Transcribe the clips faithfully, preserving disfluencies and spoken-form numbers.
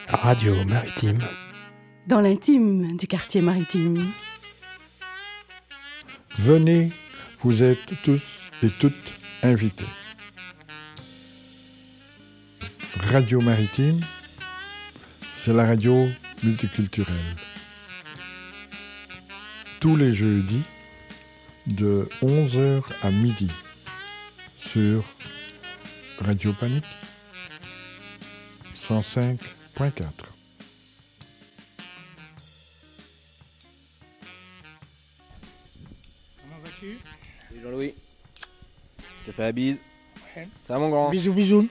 Radio Maritime. Dans l'intime du quartier maritime. Venez, vous êtes tous et toutes invités. Radio Maritime, c'est la radio multiculturelle. Tous les jeudis, de onze heures à midi, sur Radio Panique, cent cinq point quatre. Comment vas-tu ? Salut Jean-Louis. Je te fais la bise. Ouais. Ça va mon grand ? Bisous, bisous.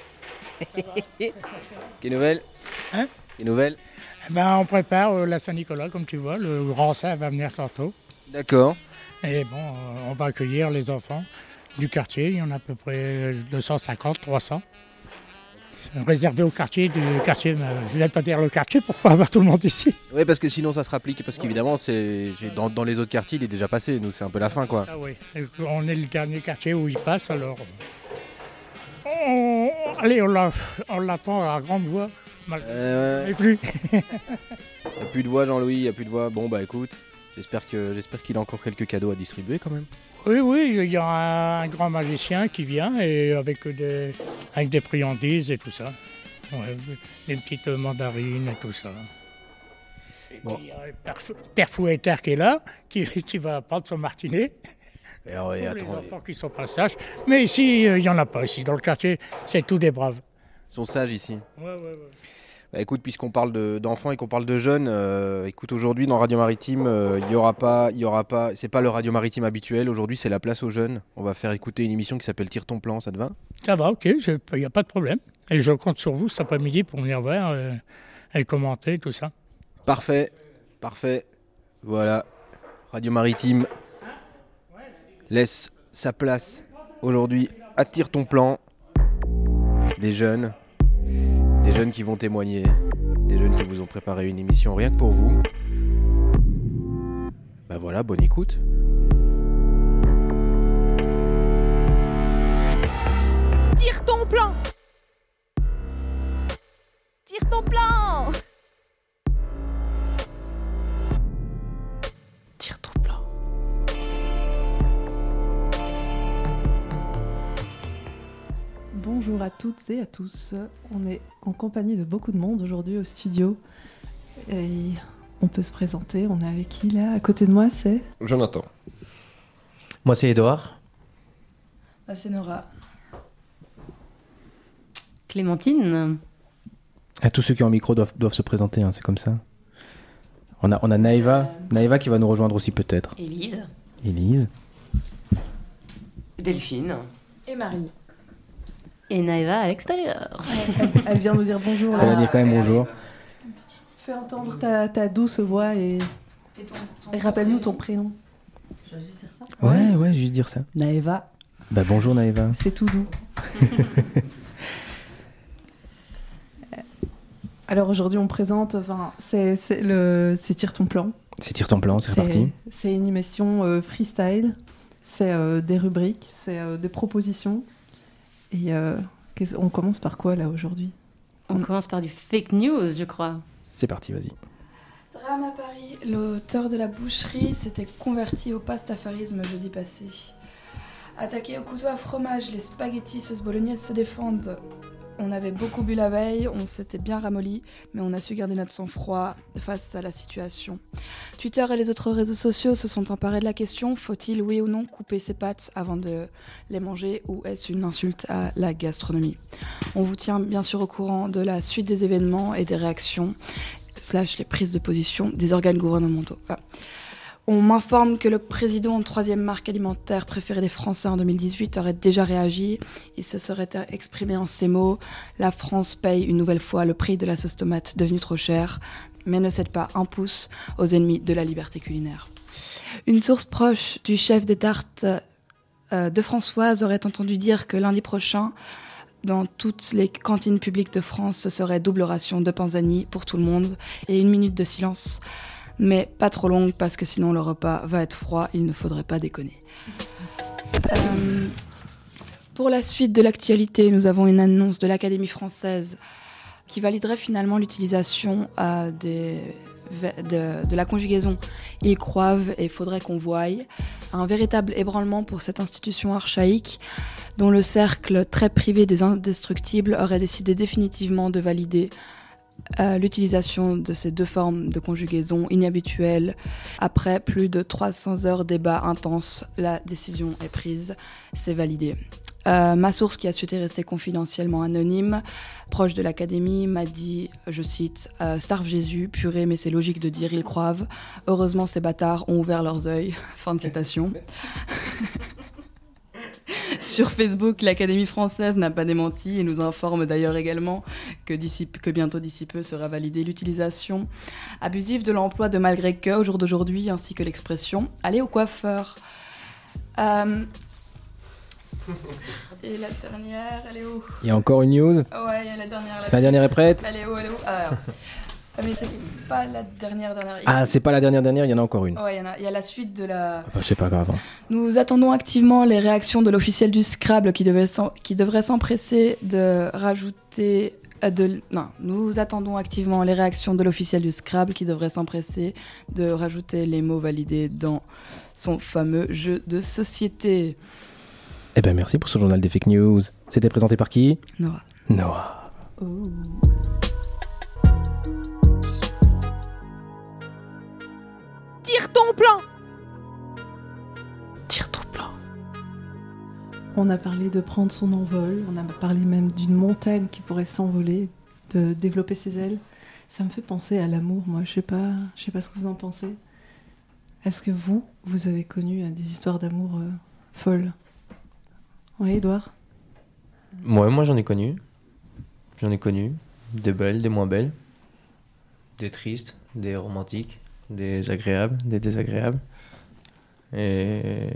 Quelle nouvelle ? Hein ? Quelle nouvelle ? Eh ben, on prépare euh, la Saint-Nicolas, comme tu vois. Le grand saint va venir tantôt. D'accord. Et bon, euh, on va accueillir les enfants du quartier. Il y en a à peu près deux cent cinquante, trois cents. Réservé au quartier du quartier. Euh, je ne vais pas dire le quartier pour pas avoir tout le monde ici. Oui, parce que sinon ça se rapplique. Parce qu'évidemment, c'est j'ai- dans, dans les autres quartiers, il est déjà passé. Nous, c'est un peu la fin, quoi. Ça, oui. Et on est le dernier quartier où il passe, alors. euh, on- Allez, on, l'a- on l'attend à grande voix. Mal- Euh, Mais plus. Il n'y a plus de voix, Jean-Louis. Il n'y a plus de voix. Bon, bah écoute. J'espère que j'espère qu'il a encore quelques cadeaux à distribuer quand même. Oui, oui, il y a un grand magicien qui vient et avec des, avec des friandises et tout ça. Ouais, des petites mandarines et tout ça. Et Bon. puis il y a Père, Fou- Père Fouettard qui est là, qui, qui va prendre son martinet. Et alors, et Pour les attends, enfants qui sont pas sages. Mais ici, euh, il n'y en a pas ici. Dans le quartier, c'est tout des braves. ils sont sages ici. Ouais, ouais, ouais. Bah, écoute, puisqu'on parle de- d'enfants et qu'on parle de jeunes, euh, écoute, aujourd'hui dans Radio Maritime, euh, il y aura pas, il y aura pas, c'est pas le Radio Maritime habituel. Aujourd'hui, c'est la place aux jeunes. On va faire écouter une émission qui s'appelle Tire ton plan. Ça te va ? Ça va, ok, il n'y a pas de problème. Et je compte sur vous cet après-midi pour venir voir euh, et commenter tout ça. Parfait, parfait. Voilà, Radio Maritime laisse sa place aujourd'hui à Tire ton plan. Des jeunes, des jeunes qui vont témoigner, des jeunes qui vous ont préparé une émission rien que pour vous. Bah voilà, bonne écoute. Tire ton plan. Tire ton plan. Tire ton plan. Bonjour à toutes et à tous. On est en compagnie de beaucoup de monde aujourd'hui au studio. Et on peut se présenter. On est avec qui là ? À côté de moi, c'est Jonathan. Moi, c'est Edouard. Ah, c'est Nora. Clémentine. Ah, tous ceux qui ont un micro doivent, doivent se présenter, hein, c'est comme ça. On a, on a Naïva. Naïva qui va nous rejoindre aussi peut-être. Élise. Élise. Delphine. Et Marie. Et Naïva à l'extérieur. elle, elle vient nous dire bonjour. Elle va Là. dire quand même bonjour. Fais entendre ta, ta douce voix et, Et, ton, ton et rappelle-nous ton prénom. Je vais juste dire ça. Ouais, ouais, juste dire ça. Naëva. Bah bonjour Naïva. C'est tout doux. Alors aujourd'hui, on présente, enfin, c'est, c'est, le, c'est Tire ton plan. C'est Tire ton plan, c'est C'est, reparti. c'est une émission euh, freestyle. C'est euh, des rubriques, c'est euh, des propositions. Et euh, qu'est-ce- on commence par quoi là aujourd'hui ? On commence par du fake news, je crois. C'est parti, vas-y. Drame à Paris, l'auteur de la boucherie s'était converti au pastafarisme jeudi passé. Attaqué au couteau à fromage, les spaghettis sauce bolognaise se défendent. On avait beaucoup bu la veille, on s'était bien ramolli, mais on a su garder notre sang-froid face à la situation. Twitter et les autres réseaux sociaux se sont emparés de la question, faut-il oui ou non couper ses pâtes avant de les manger ou est-ce une insulte à la gastronomie ? On vous tient bien sûr au courant de la suite des événements et des réactions, slash les prises de position des organes gouvernementaux. Ah. On m'informe que le président de troisième marque alimentaire préférée des Français en deux mille dix-huit aurait déjà réagi. Il se serait exprimé en ces mots : la France paye une nouvelle fois le prix de la sauce tomate devenue trop chère, mais ne cède pas un pouce aux ennemis de la liberté culinaire. Une source proche du chef des tartes euh, de Françoise aurait entendu dire que lundi prochain, dans toutes les cantines publiques de France, ce serait double ration de panzani pour tout le monde et une minute de silence. Mais pas trop longue parce que sinon le repas va être froid, il ne faudrait pas déconner. Euh, pour la suite de l'actualité, nous avons une annonce de l'Académie française qui validerait finalement l'utilisation euh, des, de, de la conjugaison « ils croivent » et « faudrait qu'on voie », un véritable ébranlement pour cette institution archaïque dont le cercle très privé des indestructibles aurait décidé définitivement de valider euh, l'utilisation de ces deux formes de conjugaison inhabituelles. Après plus de trois cents heures débats intenses, la décision est prise, c'est validé. Euh, ma source, qui a souhaité rester confidentiellement anonyme, proche de l'académie, m'a dit, je cite, euh, « Starve Jésus, purée, mais c'est logique de dire ils croivent. Heureusement, ces bâtards ont ouvert leurs yeux. » Fin de citation. Sur Facebook, l'Académie française n'a pas démenti et nous informe d'ailleurs également que, d'ici, que bientôt d'ici peu sera validée l'utilisation abusive de l'emploi de malgré que au jour d'aujourd'hui, ainsi que l'expression « aller au coiffeur euh, ». Et la dernière, elle est où ? Il y a encore une news ? Ouais, il y a la dernière. La, la petite. dernière est prête ? Elle est où ? Elle est où ? Alors, mais c'est pas la dernière dernière. Ah, c'est pas la dernière dernière, il y en a encore une. Ouais, il y en a. Il y a la suite de la. Ah bah, c'est pas grave. Hein. Nous attendons activement les réactions de l'officiel du Scrabble qui, devait s'en... qui devrait s'empresser de rajouter. De... Non, nous attendons activement les réactions de l'officiel du Scrabble qui devrait s'empresser de rajouter les mots validés dans son fameux jeu de société. Eh ben merci pour ce journal des fake news. C'était présenté par qui ? Noah. Noah. Oh. Tire ton plan. Tire ton plan. On a parlé de prendre son envol, on a parlé même d'une montagne qui pourrait s'envoler, de développer ses ailes. Ça me fait penser à l'amour, moi. Je sais pas, je sais pas ce que vous en pensez. Est-ce que vous, vous avez connu euh, des histoires d'amour euh, folles ? Oui, Edouard ? Ouais, moi j'en ai connu. J'en ai connu. Des belles, des moins belles. Des tristes, des romantiques, des agréables, des désagréables. Et...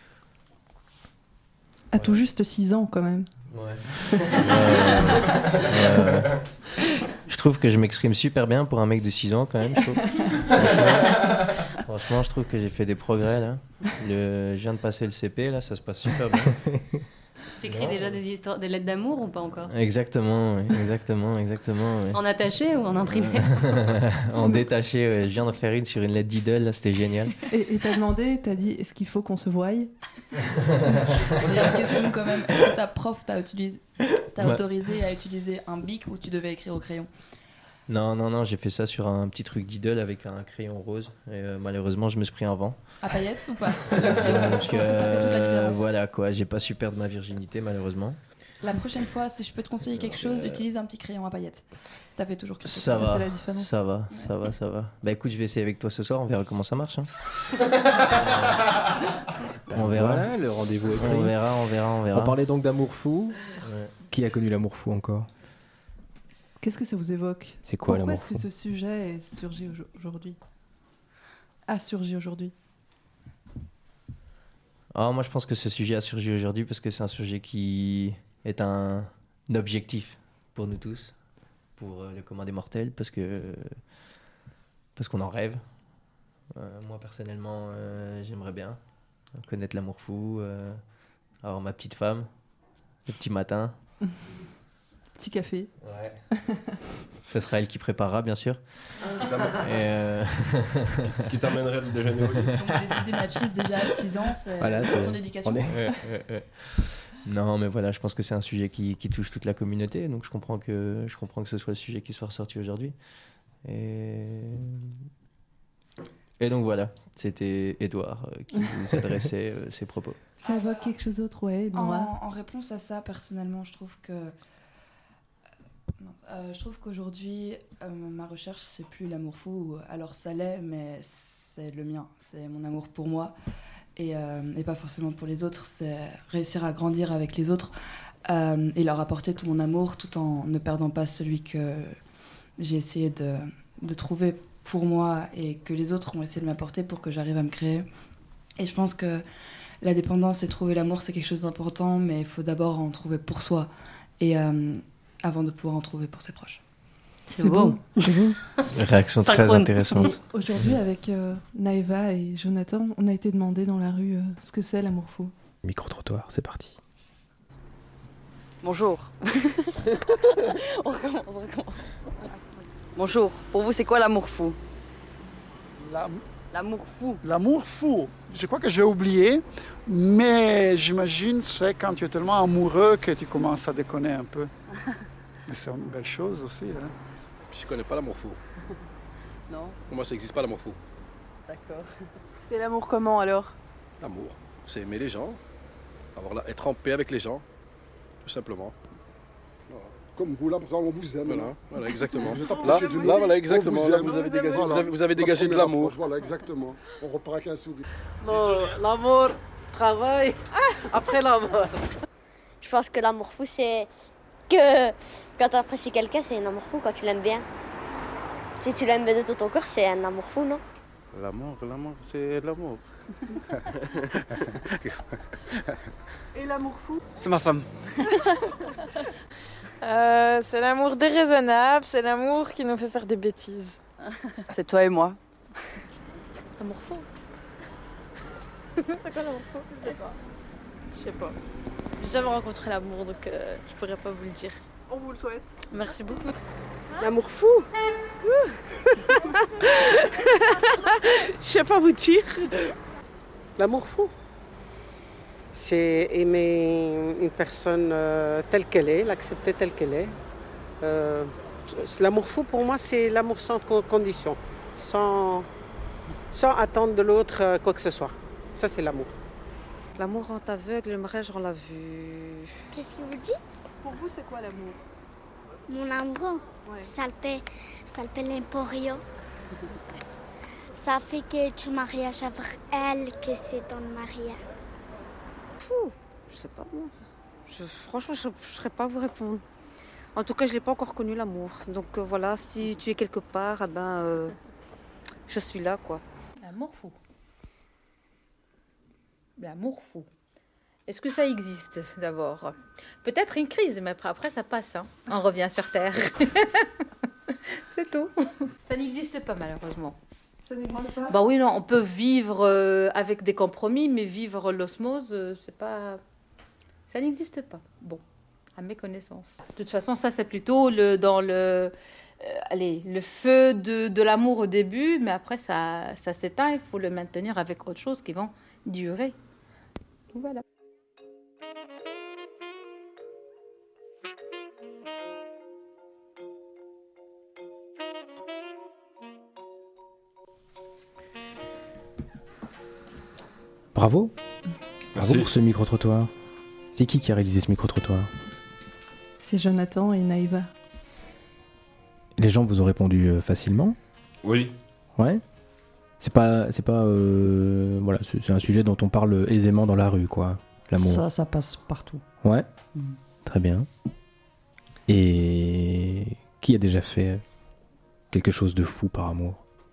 À ouais. Tout juste six ans, quand même. Ouais. euh, euh, je trouve que je m'exprime super bien pour un mec de six ans, quand même, je trouve. Franchement, franchement, je trouve que j'ai fait des progrès, là. Le... Je viens de passer le C P, là, ça se passe super bien. T'écris non. déjà des histoires, des lettres d'amour ou pas encore ? Exactement, oui, exactement, exactement. Oui. En attaché ou en imprimé ? En détaché, ouais. Je viens d'en faire une sur une lettre d'idole, là, c'était génial. Et, et t'as demandé, t'as dit, est-ce qu'il faut qu'on se voie ? J'ai une question quand même. Est-ce que ta prof t'a, utilisé, t'a ouais. autorisé à utiliser un bic ou tu devais écrire au crayon ? Non, non, non, j'ai fait ça sur un petit truc d'idole avec un crayon rose. Et euh, malheureusement, je me suis pris un vent. À paillettes ou pas ? Le crayon, Donc, je pense que ça fait toute la différence. Euh, voilà, quoi, j'ai pas su perdre ma virginité, malheureusement. La prochaine fois, si je peux te conseiller quelque chose, euh... utilise un petit crayon à paillettes. Ça fait toujours quelque chose. Ça, ça va, fait la différence. Ça va, ouais. ça va, ça va. Bah écoute, je vais essayer avec toi ce soir, on verra comment ça marche. Hein. on verra. Voilà, le rendez-vous est pris. On verra, on verra, on verra. On parlait donc d'amour fou. Ouais. Qui a connu l'amour fou encore ? Qu'est-ce que ça vous évoque ? C'est quoi Pourquoi l'amour fou ? Pourquoi est-ce que ce sujet est surgi aujourd'hui ? A surgi aujourd'hui ? Ah, moi, je pense que ce sujet a surgi aujourd'hui parce que c'est un sujet qui est un objectif pour nous tous, pour euh, le commun des mortels, parce que parce qu'on en rêve. Euh, moi, personnellement, euh, j'aimerais bien connaître l'amour fou, euh, avoir ma petite femme, le petit matin. Petit café. Ouais. Ce sera elle qui préparera, bien sûr. Et euh... qui t'emmènerait le déjeuner au lit. Donc, les idées machistes déjà à six ans, c'est voilà, une question d'éducation. Est... Ouais, ouais, ouais. Non, mais voilà, je pense que c'est un sujet qui, qui touche toute la communauté, donc je comprends que je comprends que ce soit le sujet qui soit ressorti aujourd'hui. Et et donc voilà, c'était Edouard euh, qui nous adressait euh, ses propos. Ça évoque quelque chose d'autre, ouais, Edouard. En, en réponse à ça, personnellement, je trouve que Euh, je trouve qu'aujourd'hui, euh, ma recherche, c'est plus l'amour fou. Alors ça l'est, mais c'est le mien. C'est mon amour pour moi et, euh, et pas forcément pour les autres. C'est réussir à grandir avec les autres euh, et leur apporter tout mon amour tout en ne perdant pas celui que j'ai essayé de, de trouver pour moi et que les autres ont essayé de m'apporter pour que j'arrive à me créer. Et je pense que la dépendance et trouver l'amour, c'est quelque chose d'important, mais il faut d'abord en trouver pour soi. Et... Euh, avant de pouvoir en trouver pour ses proches. C'est, c'est beau. beau. C'est beau. Réaction très intéressante. Et aujourd'hui, avec euh, Naïva et Jonathan, on a été demandé dans la rue euh, ce que c'est l'amour fou. Micro-trottoir, c'est parti. Bonjour. on recommence, on recommence. Bonjour. Pour vous, c'est quoi l'amour fou? La- L'amour fou. L'amour fou, je crois que j'ai oublié, mais j'imagine c'est quand tu es tellement amoureux que tu commences à déconner un peu. Mais c'est une belle chose aussi. Hein. Je connais pas l'amour fou. Non. Pour moi, ça n'existe pas l'amour fou. D'accord. C'est l'amour comment alors? L'amour, c'est aimer les gens, avoir la- être en paix avec les gens, tout simplement. Voilà. Comme vous, là, on vous aime. Voilà, voilà, exactement. Vous êtes Là, approché d'une là, autre, voilà, on exactement. vous Là, aime. vous avez dégagé, Voilà. vous avez, vous avez La dégagé de première l'amour. approche, Voilà, exactement. On repart avec un sourire. Bon, l'amour, travail, après la mort. Je pense que l'amour fou, c'est que quand tu apprécies quelqu'un, c'est un amour fou quand tu l'aimes bien. Si tu l'aimes bien de tout ton corps, c'est un amour fou, non? L'amour, l'amour, c'est l'amour. Et l'amour fou? C'est ma femme. Euh, c'est l'amour déraisonnable, c'est l'amour qui nous fait faire des bêtises. C'est toi et moi. L'amour fou. C'est quoi l'amour fou? Je sais pas. Je sais pas. J'ai jamais rencontré l'amour, donc euh, je pourrais pas vous le dire. On vous le souhaite. Merci beaucoup. L'amour fou? Je sais pas vous dire. L'amour fou, c'est aimer une personne euh, telle qu'elle est, l'accepter telle qu'elle est. Euh, l'amour fou, pour moi, c'est l'amour sans con- condition, sans, sans attendre de l'autre euh, quoi que ce soit. Ça, c'est l'amour. L'amour rend aveugle, le mariage rend la vue. Qu'est-ce qu'il vous dit? Pour vous, c'est quoi l'amour? Mon amour, Ouais. ça s'appelle l'emporio. Ça fait que tu mariages avec elle, que c'est ton mariage. Fou, je sais pas moi. Je, franchement, je ne saurais pas vous répondre. En tout cas, je n'ai pas encore connu l'amour. Donc euh, voilà, si tu es quelque part, eh ben, euh, je suis là, quoi. L'amour fou. L'amour fou. Est-ce que ça existe d'abord? Peut-être une crise, mais après, après ça passe. Hein. On revient sur Terre. C'est tout. Ça n'existe pas malheureusement. Ça n'existe pas? Bah oui, non, on peut vivre euh, avec des compromis, mais vivre l'osmose, euh, c'est pas... Ça n'existe pas. Bon, à mes connaissances. De toute façon, ça c'est plutôt le, dans le... euh, allez, le feu de, de l'amour au début, mais après ça, ça s'éteint, il faut le maintenir avec autre chose qui vont durer. Voilà. Bravo. Bravo Merci. pour ce micro-trottoir. C'est qui qui a réalisé ce micro-trottoir? C'est Jonathan et Naïva. Les gens vous ont répondu euh, facilement? Oui. Ouais. C'est pas, c'est pas, euh, voilà, c'est c'est un sujet dont on parle aisément dans la rue, quoi. L'amour. Ça, ça passe partout. Ouais. Mm. Très bien. Et qui a déjà fait quelque chose de fou par amour?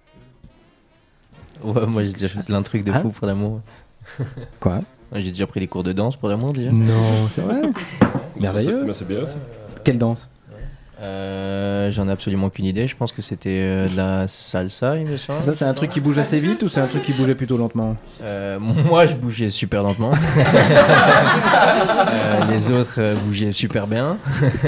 Ouais, moi j'ai déjà fait plein de trucs de Hein fou pour l'amour. Quoi? Ouais, j'ai déjà pris des cours de danse pour l'amour déjà. Non, c'est vrai. Merveilleux. Mais c'est bien ça. Quelle danse? Euh, J'en ai absolument aucune idée. Je pense que c'était euh, de la salsa, il me semble. Ça, c'est un truc qui bouge assez vite ou c'est un truc qui bougeait plutôt lentement? Euh, moi, je bougeais super lentement. Euh, les autres euh, bougeaient super bien.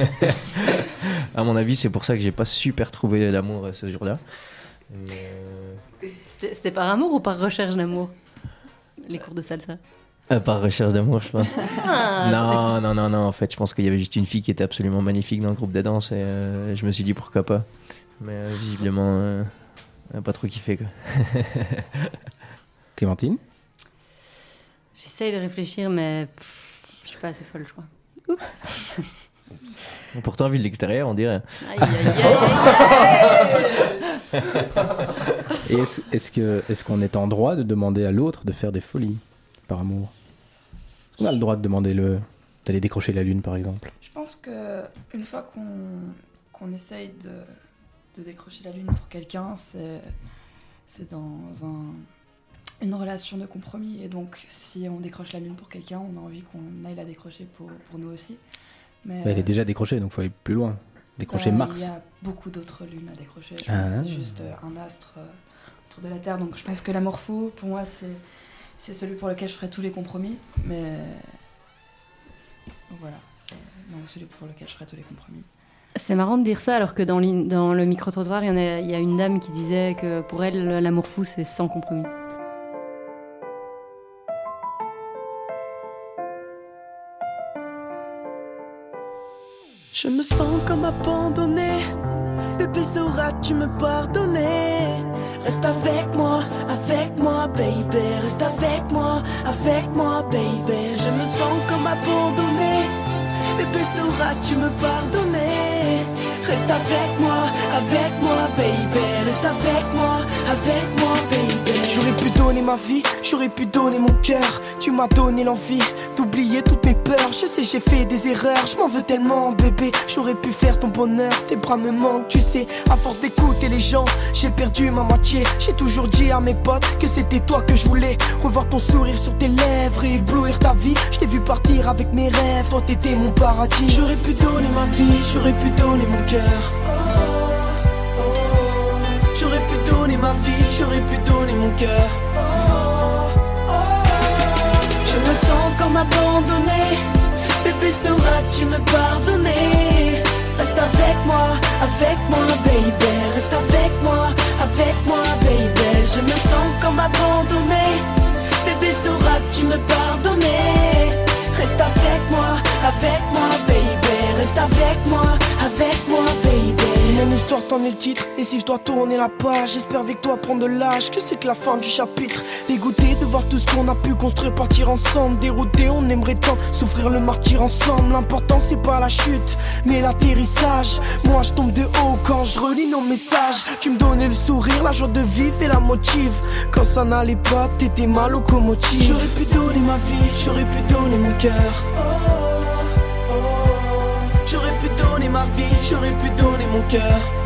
À mon avis, c'est pour ça que j'ai pas super trouvé l'amour euh, ce jour-là. Mais, euh, C'était c'était par amour ou par recherche d'amour? Les cours de salsa. euh, par recherche d'amour, je pense. Ah, non, non, non, non. En fait, je pense qu'il y avait juste une fille qui était absolument magnifique dans le groupe de danse et euh, je me suis dit pourquoi pas. Mais euh, visiblement, euh, elle a pas trop kiffé, quoi. Clémentine? J'essaye de réfléchir, mais pff, je suis pas assez folle, je crois. Oups. Pourtant, vu de l'extérieur, on dirait. Aïe, aïe, aïe, aïe. Et est-ce, est-ce que, est-ce qu'on est en droit de demander à l'autre de faire des folies par amour? On a le droit de demander le, d'aller décrocher la lune, par exemple. Je pense que une fois qu'on qu'on essaye de, de décrocher la lune pour quelqu'un, c'est c'est dans un, une relation de compromis. Et donc, si on décroche la lune pour quelqu'un, on a envie qu'on aille la décrocher pour, pour nous aussi. Mais Bah, elle est déjà décrochée, donc il faut aller plus loin. Décrocher bah, Mars. il y a beaucoup d'autres lunes à décrocher. Je Ah. pense que c'est juste euh, un astre euh, autour de la Terre. Donc, je pense que l'amour fou, pour moi, c'est c'est celui pour lequel je ferai tous les compromis. Mais donc, voilà. c'est- non, celui pour lequel je ferai tous les compromis. C'est marrant de dire ça alors que dans, dans le micro-trottoir, il y, en a, il y a une dame qui disait que pour elle, l'amour fou, c'est sans compromis. Je me sens comme abandonné. Bébé, sauras-tu me pardonner? Reste avec moi, avec moi, baby. Reste avec moi, avec moi, baby. Je me sens comme abandonné. Bébé, sauras-tu me pardonner? Reste avec moi, avec moi, baby. Reste avec moi, avec moi, baby. J'aurais pu donner ma vie, j'aurais pu donner mon cœur. Tu m'as donné l'envie d'oublier toutes mes peurs. Je sais, j'ai fait des erreurs, je m'en veux tellement, bébé. J'aurais pu faire ton bonheur, tes bras me manquent, tu sais. À force d'écouter les gens, j'ai perdu ma moitié. J'ai toujours dit à mes potes que c'était toi que je voulais. Revoir ton sourire sur tes lèvres et éblouir ta vie. Je t'ai vu partir avec mes rêves, toi t'étais mon paradis. J'aurais pu donner ma vie, j'aurais pu donner mon cœur. J'aurais pu donner ma vie, j'aurais pu donner mon cœur. Je me sens comme abandonné. Bébé, sauras-tu me pardonner? Reste avec moi, avec moi, baby. Reste avec moi, avec moi, baby. Je me sens comme abandonné. Bébé, sauras-tu me pardonner? Reste avec moi, avec moi, baby. Reste avec moi, avec moi, baby. Mon histoire t'en est le titre. Et si je dois tourner la page, j'espère avec toi prendre de l'âge. Que c'est que la fin du chapitre. Dégoûté de voir tout ce qu'on a pu construire, partir ensemble. Dérouté, on aimerait tant souffrir le martyr ensemble. L'important c'est pas la chute, mais l'atterrissage. Moi je tombe de haut quand je relis nos messages. Tu me donnais le sourire, la joie de vivre et la motive. Quand ça n'allait pas, t'étais ma locomotive. J'aurais pu donner ma vie, j'aurais pu donner mon cœur. J'aurais pu donner ma vie, j'aurais pu donner mon cœur.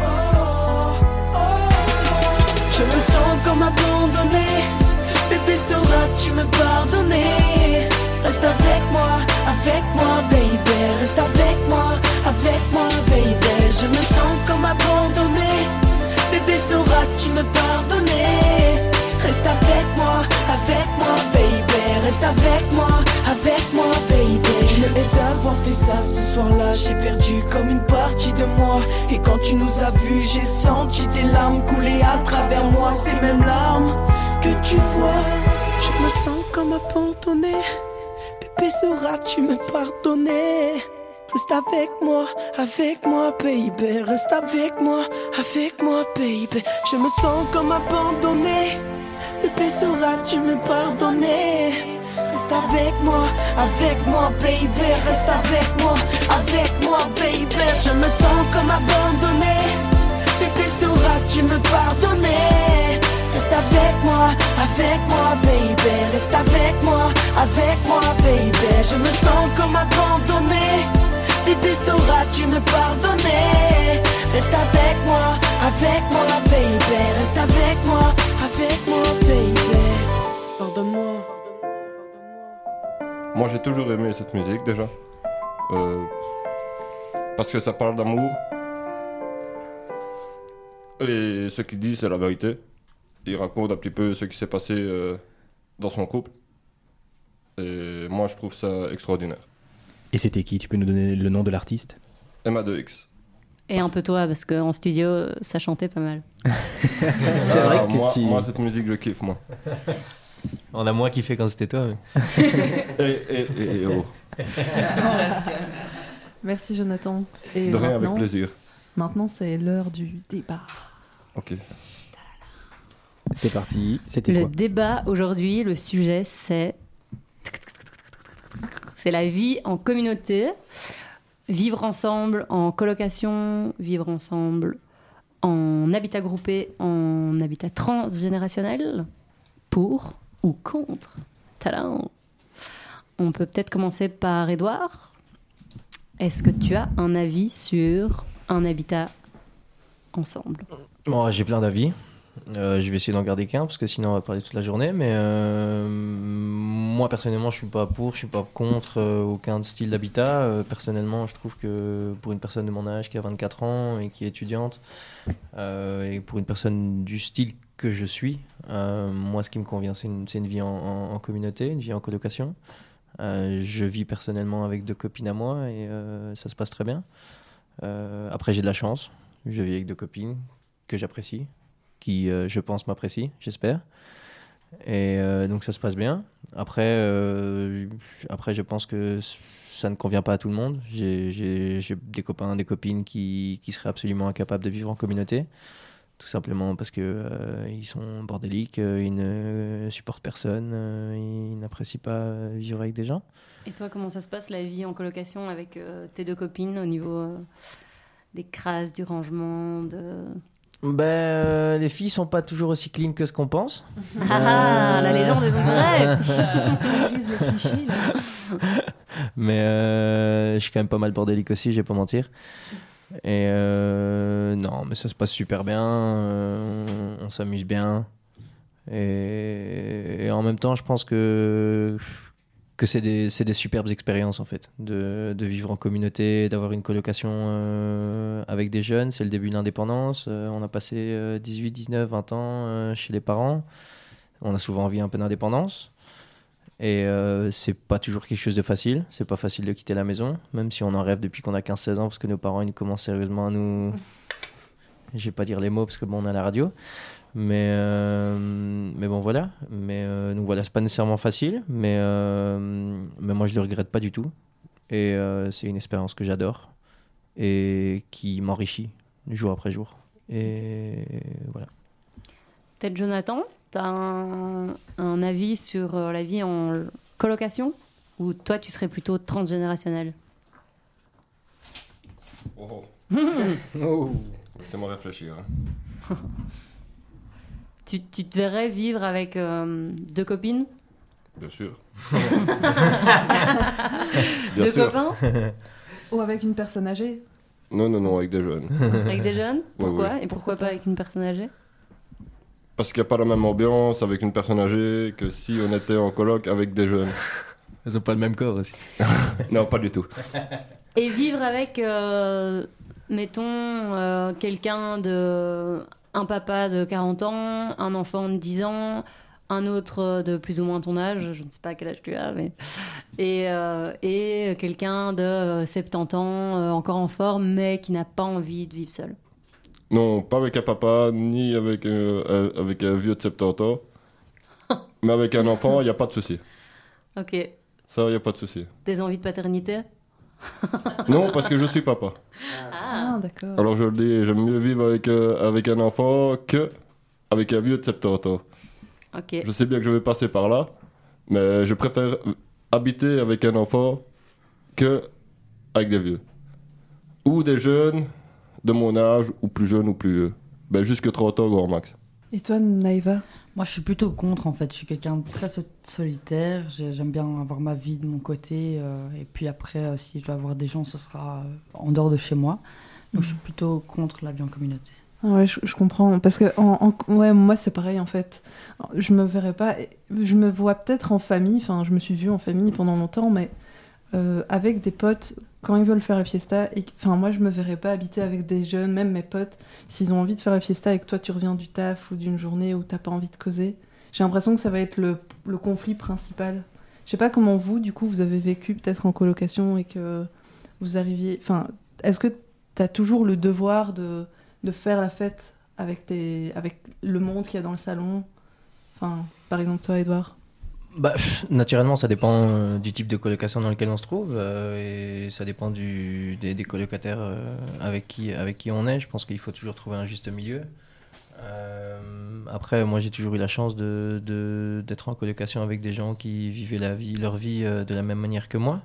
Je me sens comme abandonné. Bébé, sauras-tu me pardonner? Reste avec moi, avec moi, baby. Reste avec moi, avec moi, baby. Je me sens comme abandonné. Bébé, sauras-tu me pardonner? Reste avec moi, avec moi, baby. Reste avec moi, avec moi, baby. Je me hais d'avoir fait ça ce soir-là. J'ai perdu comme une partie de moi. Et quand tu nous as vus, j'ai senti tes larmes couler à travers moi. Ces mêmes larmes que tu vois. Je me sens comme abandonné. Bébé, sauras-tu me pardonner? Reste avec moi, avec moi, baby. Reste avec moi, avec moi, baby. Je me sens comme abandonné. Bébé, sauras-tu me pardonner? Reste avec moi, avec moi, baby. Reste avec moi, avec moi, baby. Je me sens comme abandonné. Bébé, sauras-tu me pardonner? Reste avec moi, avec moi, baby. Reste avec moi, avec moi, baby. Je me sens comme abandonné. Bébé, sauras-tu me pardonner? Reste avec moi, avec moi, baby. Reste avec moi, avec moi, baby. Pardonne-moi. Moi j'ai toujours aimé cette musique déjà. Euh, parce que ça parle d'amour. Et ce qu'il dit c'est la vérité. Il raconte un petit peu ce qui s'est passé euh, dans son couple. Et moi je trouve ça extraordinaire. Et c'était qui? Tu peux nous donner le nom de l'artiste? M A deux X. Et un peu toi, parce qu'en studio, ça chantait pas mal. C'est ah, vrai que moi, tu... moi cette musique je kiffe moi. On a moins kiffé quand c'était toi. Mais... et, et, et, et oh. Merci Jonathan. Et de rien, maintenant, avec plaisir. Maintenant, c'est l'heure du débat. Ok. C'est parti. C'était Le quoi? débat aujourd'hui, le sujet, c'est... C'est la vie en communauté. Vivre ensemble en colocation, vivre ensemble en habitat groupé, en habitat transgénérationnel. Pour ou contre? Tadam! On peut peut-être commencer par Édouard. Est-ce que tu as un avis sur un habitat ensemble? Bon, j'ai plein d'avis. Euh, je vais essayer d'en garder qu'un parce que sinon on va parler toute la journée. Mais euh, moi personnellement, je suis pas pour, je suis pas contre euh, aucun style d'habitat. Euh, personnellement, je trouve que pour une personne de mon âge qui a vingt-quatre ans et qui est étudiante, euh, et pour une personne du style que je suis, euh, moi ce qui me convient, c'est une, c'est une vie en, en, en communauté, une vie en colocation. Euh, je vis personnellement avec deux copines à moi et euh, ça se passe très bien. Euh, après, j'ai de la chance. Je vis avec deux copines que j'apprécie, qui, euh, je pense, m'apprécient, j'espère. Et euh, donc, ça se passe bien. Après, euh, après, je pense que ça ne convient pas à tout le monde. J'ai, j'ai, j'ai des copains, des copines qui, qui seraient absolument incapables de vivre en communauté. Tout simplement parce qu'ils euh, sont bordéliques, euh, ils ne supportent personne, euh, ils n'apprécient pas vivre avec des gens. Et toi, comment ça se passe la vie en colocation avec euh, tes deux copines au niveau euh, des crasses, du rangement de... Ben, euh, les filles sont pas toujours aussi clean que ce qu'on pense. Ah, euh... la légende est vraie. On brise les clichés, là. Mais euh, je suis quand même pas mal bordélique aussi, je vais pas mentir. Et euh, non, mais ça se passe super bien, euh, on, on s'amuse bien. Et, et en même temps, je pense que, que c'est des, c'est des superbes expériences en fait, de, de vivre en communauté, d'avoir une colocation euh, avec des jeunes. C'est le début de l'indépendance. Euh, on a passé euh, dix-huit, dix-neuf, vingt ans euh, chez les parents. On a souvent envie un peu d'indépendance. Et euh, c'est pas toujours quelque chose de facile. C'est pas facile de quitter la maison, même si on en rêve depuis qu'on a quinze seize ans, parce que nos parents ils commencent sérieusement à nous... Je vais pas dire les mots, parce que bon, on a la radio. Mais, euh, mais bon, voilà. Mais, euh, donc voilà, c'est pas nécessairement facile, mais, euh, mais moi je le regrette pas du tout. Et euh, c'est une expérience que j'adore et qui m'enrichit jour après jour. Et voilà. Peut-être Jonathan, tu as un, un avis sur euh, la vie en colocation, ou toi tu serais plutôt transgénérationnel? Oh. Oh. Laissez-moi réfléchir. tu, tu te verrais vivre avec euh, deux copines? Bien sûr. Bien deux sûr. copains? Ou avec une personne âgée? Non, non, non, avec des jeunes. Avec des jeunes? Pourquoi? Oui, oui. Et pourquoi pas avec une personne âgée? Parce qu'il n'y a pas la même ambiance avec une personne âgée que si on était en coloc avec des jeunes. Ils n'ont pas le même corps aussi. Non, pas du tout. Et vivre avec, euh, mettons, euh, quelqu'un de... un papa de quarante ans, un enfant de dix ans, un autre de plus ou moins ton âge, je ne sais pas quel âge tu as, mais... Et, euh, et quelqu'un de soixante-dix ans, euh, encore en forme, mais qui n'a pas envie de vivre seul. Non, pas avec un papa, ni avec, euh, avec un vieux de soixante-dix ans. Mais avec un enfant, il n'y a pas de souci. Ok. Ça, il n'y a pas de souci. Des envies de paternité? Non, parce que je suis papa. Ah, d'accord. Alors je le dis, j'aime mieux vivre avec, euh, avec un enfant que avec un vieux de soixante-dix ans. Ok. Je sais bien que je vais passer par là, mais je préfère habiter avec un enfant que avec des vieux. Ou des jeunes de mon âge, ou plus jeunes ou plus vieux. Ben, jusque trente ans, grand max. Et toi, Naïva? Moi, je suis plutôt contre, en fait. Je suis quelqu'un de très so- solitaire. J'ai- J'aime bien avoir ma vie de mon côté. euh, et puis après, euh, si je dois avoir des gens, ce sera euh, en dehors de chez moi. Donc, je suis plutôt contre la vie en communauté. Ah ouais, je, je comprends. Parce que en, en- ouais, moi, c'est pareil, en fait. Je me verrais pas... Je me vois peut-être en famille. Enfin, je me suis vue en famille pendant longtemps, mais euh, avec des potes, quand ils veulent faire la fiesta... Et, enfin, moi, je me verrais pas habiter avec des jeunes, même mes potes, s'ils ont envie de faire la fiesta et que toi, tu reviens du taf ou d'une journée où t'as pas envie de causer. J'ai l'impression que ça va être le, le conflit principal. Je sais pas comment vous, du coup, vous avez vécu peut-être en colocation et que vous arriviez... Enfin, est-ce que t'as toujours le devoir de, de faire la fête avec, tes, avec le monde qu'il y a dans le salon? Enfin, par exemple, toi, Edouard? Bah, pff, naturellement, ça dépend euh, du type de colocation dans lequel on se trouve euh, et ça dépend du, des, des colocataires euh, avec, qui, avec qui on est. Je pense qu'il faut toujours trouver un juste milieu. Euh, après, moi, j'ai toujours eu la chance de, de, d'être en colocation avec des gens qui vivaient la vie, leur vie euh, de la même manière que moi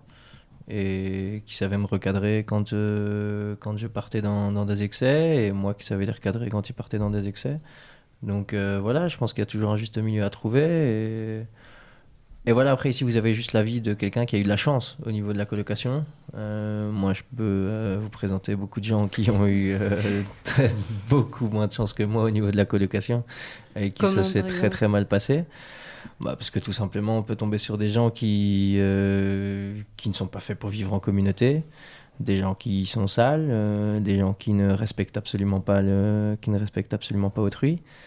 et qui savaient me recadrer quand, euh, quand je partais dans, dans des excès et moi qui savais les recadrer quand ils partaient dans des excès. Donc euh, voilà, je pense qu'il y a toujours un juste milieu à trouver et... Et voilà, après, ici, vous avez juste l'avis de quelqu'un qui a eu de la chance au niveau de la colocation. Euh, moi, je peux euh, vous présenter beaucoup de gens qui ont eu euh, très, beaucoup moins de chance que moi au niveau de la colocation et qui Comment, ça s'est par très, exemple très mal passé. Bah, parce que tout simplement, on peut tomber sur des gens qui, euh, qui ne sont pas faits pour vivre en communauté, des gens qui sont sales, euh, des gens qui ne respectent absolument pas, le, qui ne respectent absolument pas autrui.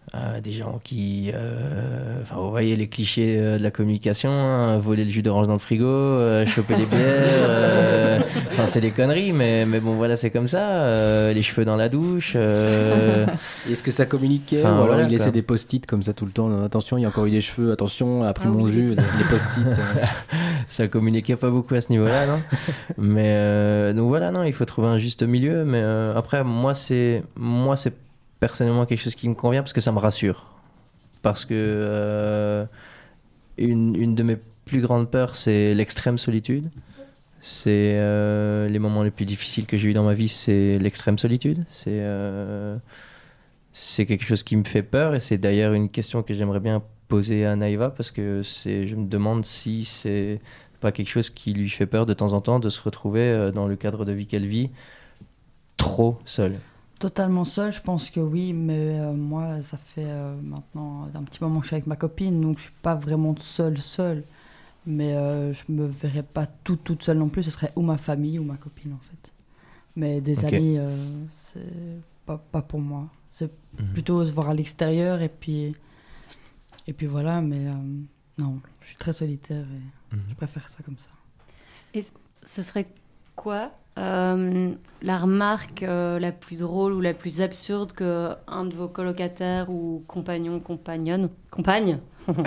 Euh, des gens qui... euh, Enfin, vous voyez les clichés euh, de la communication, hein, voler le jus d'orange dans le frigo, euh, choper les bières, euh, enfin, c'est des conneries, mais, mais bon, voilà, c'est comme ça. euh, les cheveux dans la douche. euh, Est-ce que ça communiquait Enfin, ou alors voilà, il laissait quoi. des post-it comme ça tout le temps? Non, attention, il y a encore eu des cheveux, attention, a pris Ah mon oui. jus, les, les post-it. euh. Ça communiquait pas beaucoup à ce niveau-là, non. Mais euh, donc voilà, non, il faut trouver un juste milieu. Mais euh, après, moi, c'est moi, c'est personnellement quelque chose qui me convient parce que ça me rassure. Parce que euh, une, une de mes plus grandes peurs, c'est l'extrême solitude. C'est euh, les moments les plus difficiles que j'ai eu dans ma vie, c'est l'extrême solitude. C'est euh, c'est quelque chose qui me fait peur et c'est d'ailleurs une question que j'aimerais bien poser à Naïva parce que c'est, je me demande si c'est pas quelque chose qui lui fait peur de temps en temps de se retrouver euh, dans le cadre de vie qu'elle vit trop seule. Totalement seule, je pense que oui, mais euh, moi, ça fait euh, maintenant un petit moment que je suis avec ma copine, donc je suis pas vraiment seule, seule. Mais euh, je me verrais pas toute, toute seule non plus, ce serait ou ma famille ou ma copine en fait. Mais des Ok. amis, euh, c'est pas, pas pour moi. C'est Mhm. plutôt se voir à l'extérieur et puis, et puis voilà, mais euh, non, je suis très solitaire et Mhm. je préfère ça comme ça. Et ce serait quoi euh, la remarque euh, la plus drôle ou la plus absurde que un de vos colocataires ou compagnons, compagnonnes, compagnes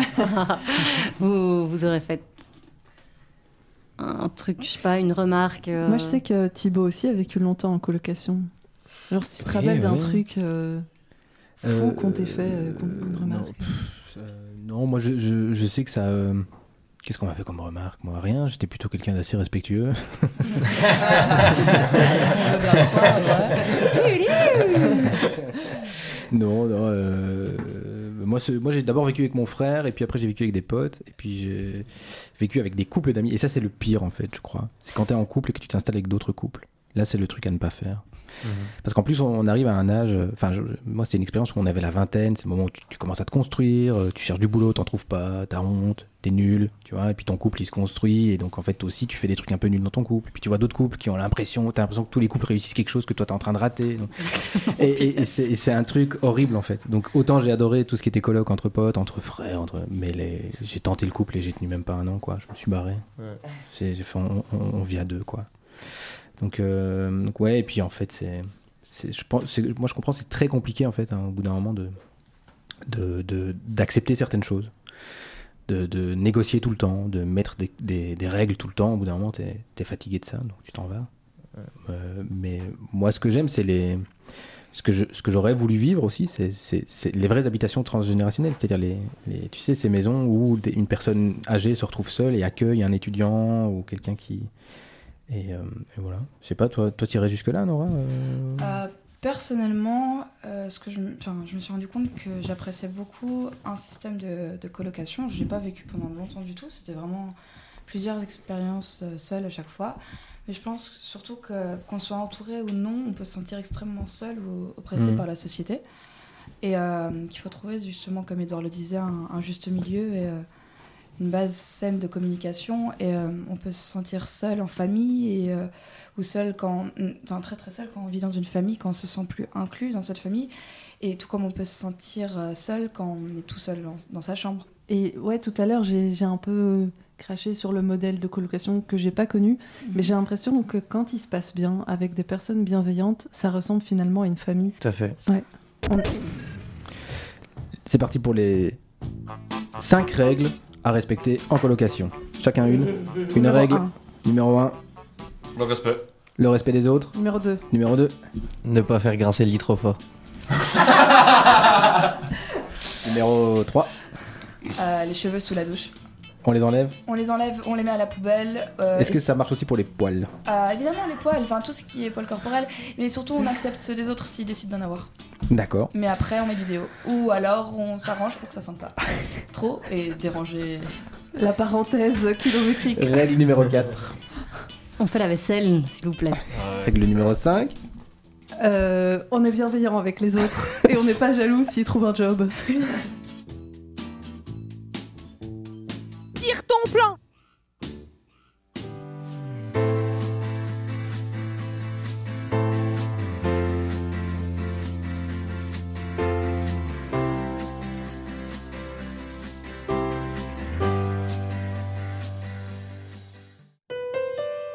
vous, vous aurez fait? Un truc, je sais pas, une remarque. euh, Moi, je sais que Thibaut aussi a vécu longtemps en colocation. Genre, si tu te Oui, rappelles d'un oui. truc euh, fou Euh, qu'on t'ait fait, euh, qu'on euh, qu'on non, remarque. pff, euh, non, moi je, je, je sais que ça. euh, Qu'est-ce qu'on m'a fait comme remarque? Moi, rien. J'étais plutôt quelqu'un d'assez respectueux. non, non. euh, moi, ce- moi, j'ai d'abord vécu avec mon frère, et puis après, j'ai vécu avec des potes, et puis j'ai vécu avec des couples d'amis. Et ça, c'est le pire, en fait, je crois. C'est quand t'es en couple et que tu t'installes avec d'autres couples. Là, c'est le truc à ne pas faire. Parce qu'en plus, on arrive à un âge. Enfin, je- moi, c'est une expérience où on avait la vingtaine. C'est le moment où tu, tu commences à te construire. euh, Tu cherches du boulot, t'en trouves pas, t'as honte, t'es nul, tu vois. Et puis ton couple, il se construit. Et donc, en fait, toi aussi, tu fais des trucs un peu nuls dans ton couple. Et puis tu vois d'autres couples qui ont l'impression, t'as l'impression que tous les couples réussissent quelque chose que toi, t'es en train de rater. Donc- et et- et c'est et c'est un truc horrible, en fait. Donc, autant j'ai adoré tout ce qui était coloc entre potes, entre frères, entre. Mais les... j'ai tenté le couple et j'ai tenu même pas un an, quoi. Je me suis barré. Ouais. J'ai j'ai fait, on, on, on vit à deux, quoi. Donc, euh, donc ouais, et puis en fait, c'est, c'est, je pense, c'est, moi je comprends, c'est très compliqué en fait, hein, au bout d'un moment, de, de, de- d'accepter certaines choses, de, de négocier tout le temps, de mettre des, des, des règles tout le temps. Au bout d'un moment, t'es, t'es fatigué de ça, donc tu t'en vas. Euh, mais moi, ce que j'aime, c'est les, ce que je, ce que j'aurais voulu vivre aussi, c'est, c'est, c'est les vraies habitations transgénérationnelles, c'est-à-dire les, les, tu sais, ces maisons où des- une personne âgée se retrouve seule et accueille un étudiant ou quelqu'un qui Et, euh, et voilà. Je sais pas, toi, toi, t'irais jusque-là, Nora euh... Euh, personnellement, euh, ce que je, me- enfin, je me suis rendu compte que j'appréciais beaucoup un système de, de colocation. Je l'ai pas vécu pendant longtemps du tout. C'était vraiment plusieurs expériences euh, seules à chaque fois. Mais je pense surtout que qu'on soit entouré ou non, on peut se sentir extrêmement seul ou oppressé Mhm. par la société. Et euh, qu'il faut trouver justement, comme Edouard le disait, un, un juste milieu et euh, une base saine de communication. Et euh, on peut se sentir seul en famille et, euh, ou seul quand, enfin très très seul quand on vit dans une famille, quand on se sent plus inclus dans cette famille. Et tout comme on peut se sentir euh, seul quand on est tout seul dans, dans sa chambre. Et ouais, tout à l'heure, j'ai j'ai un peu craché sur le modèle de colocation que j'ai pas connu, mais j'ai l'impression que quand il se passe bien, avec des personnes bienveillantes, ça ressemble finalement à une famille. Tout à fait. Ouais. On- C'est parti pour les cinq règles à respecter en colocation. Chacun une. Une Numéro règle. un. Numéro un. Le respect. Le respect des autres. Numéro deux. Numéro deux. Ne pas faire grincer le lit trop fort. Numéro trois. Euh, les cheveux sous la douche. On les enlève. On les enlève, on les met à la poubelle. euh, Est-ce et que ça marche aussi pour les poils? Euh, évidemment, les poils, enfin tout ce qui est poils corporels, mais surtout on accepte ceux des autres s'ils décident d'en avoir. D'accord. Mais après, on met du déo. Ou alors on s'arrange pour que ça sente pas trop et déranger. La parenthèse kilométrique. Règle numéro quatre. On fait la vaisselle, s'il vous plaît. Règle numéro cinq. Euh, on est bienveillant avec les autres et on n'est pas jaloux s'ils trouvent un job. Tire ton plan.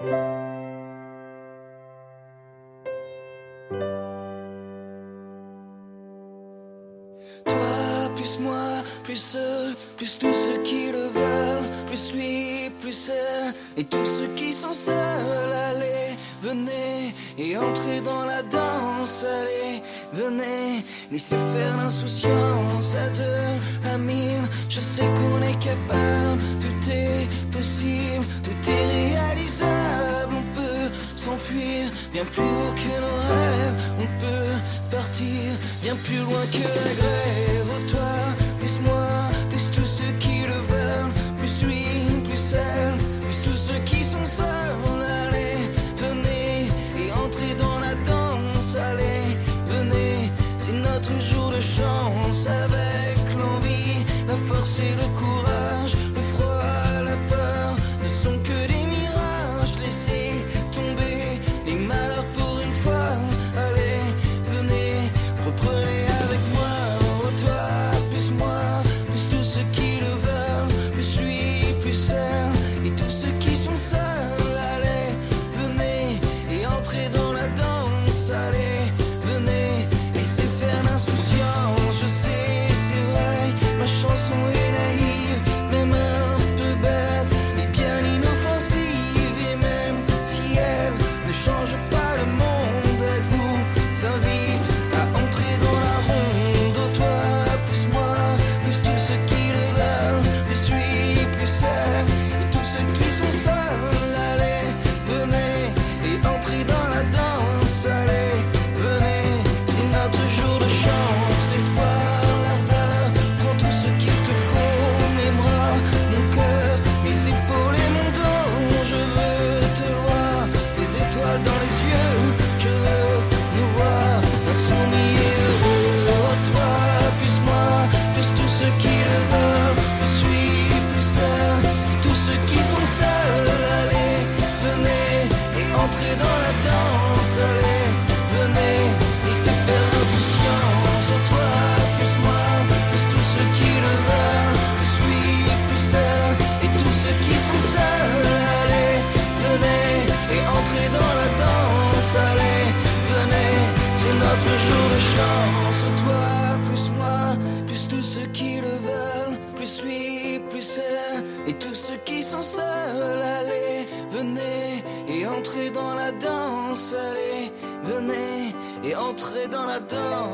Toi, plus moi, plus eux, plus tous ceux qui le veulent, plus lui, plus elle, et tous ceux qui sont seuls. Allez, venez et entrez dans la danse. Allez, venez, laissez faire l'insouciance. À deux, à mille, je sais qu'on est capable. Tout est possible, tout est réalisable. On peut s'enfuir bien plus haut que nos rêves. On peut partir bien plus loin que la grève. Oh, toi, plus moi, plus tous ceux qui le veulent, plus lui, plus elle, plus tous ceux qui sont seuls. Allez, venez et entrez dans la danse. Allez, venez, c'est notre jour de chance. Avec l'envie, la force et le courage, le froid, la peur ne sont que des mirages. Laissez tomber les malheurs pour une fois. Allez, venez, reprenez avec moi. Oh, toi, plus moi, plus tous ceux qui le veulent, plus lui, plus elle, et tous ceux qui sont seuls. Allez, venez et entrez dans la danse. Allez, venez, laissez faire l'insouciance. Je sais, c'est vrai, ma chanson est naïve, même un peu bête, mais bien inoffensive. Et même si elle ne change pas le monde, elle vous invite à entrer dans la ronde. Oh, toi, plus moi, plus tous ceux qui le veulent, plus lui, plus elle, et tous ceux qui sont seuls. Allez, venez et entrez dans la danse. Allez, venez, c'est notre jour de chance. L'espoir, l'ardeur, prends tout ce qu'il te faut. Mes bras, mon cœur, mes épaules et mon dos. Je veux te voir, tes étoiles dans les yeux. Je veux nous voir insoumis et heureux. Oh, toi, plus moi, plus tous ceux qui le veulent, plus lui, plus elle, et tous ceux qui sont seuls. Allez, venez et entrez dans la danse. Allez, venez, laissez faire l'insouciance. Oh, toi, plus moi, plus tous ceux qui le veulent, plus lui, plus elle, et tous ceux qui sont seuls. Allez, venez et entrez dans la danse. Allez, venez, c'est notre jour de chance. Oh, toi, plus moi, plus tous ceux qui le veulent, plus lui, plus elle, et tous ceux qui sont seuls. Allez, venez et entrez dans la danse. Allez, venez et entrez dans la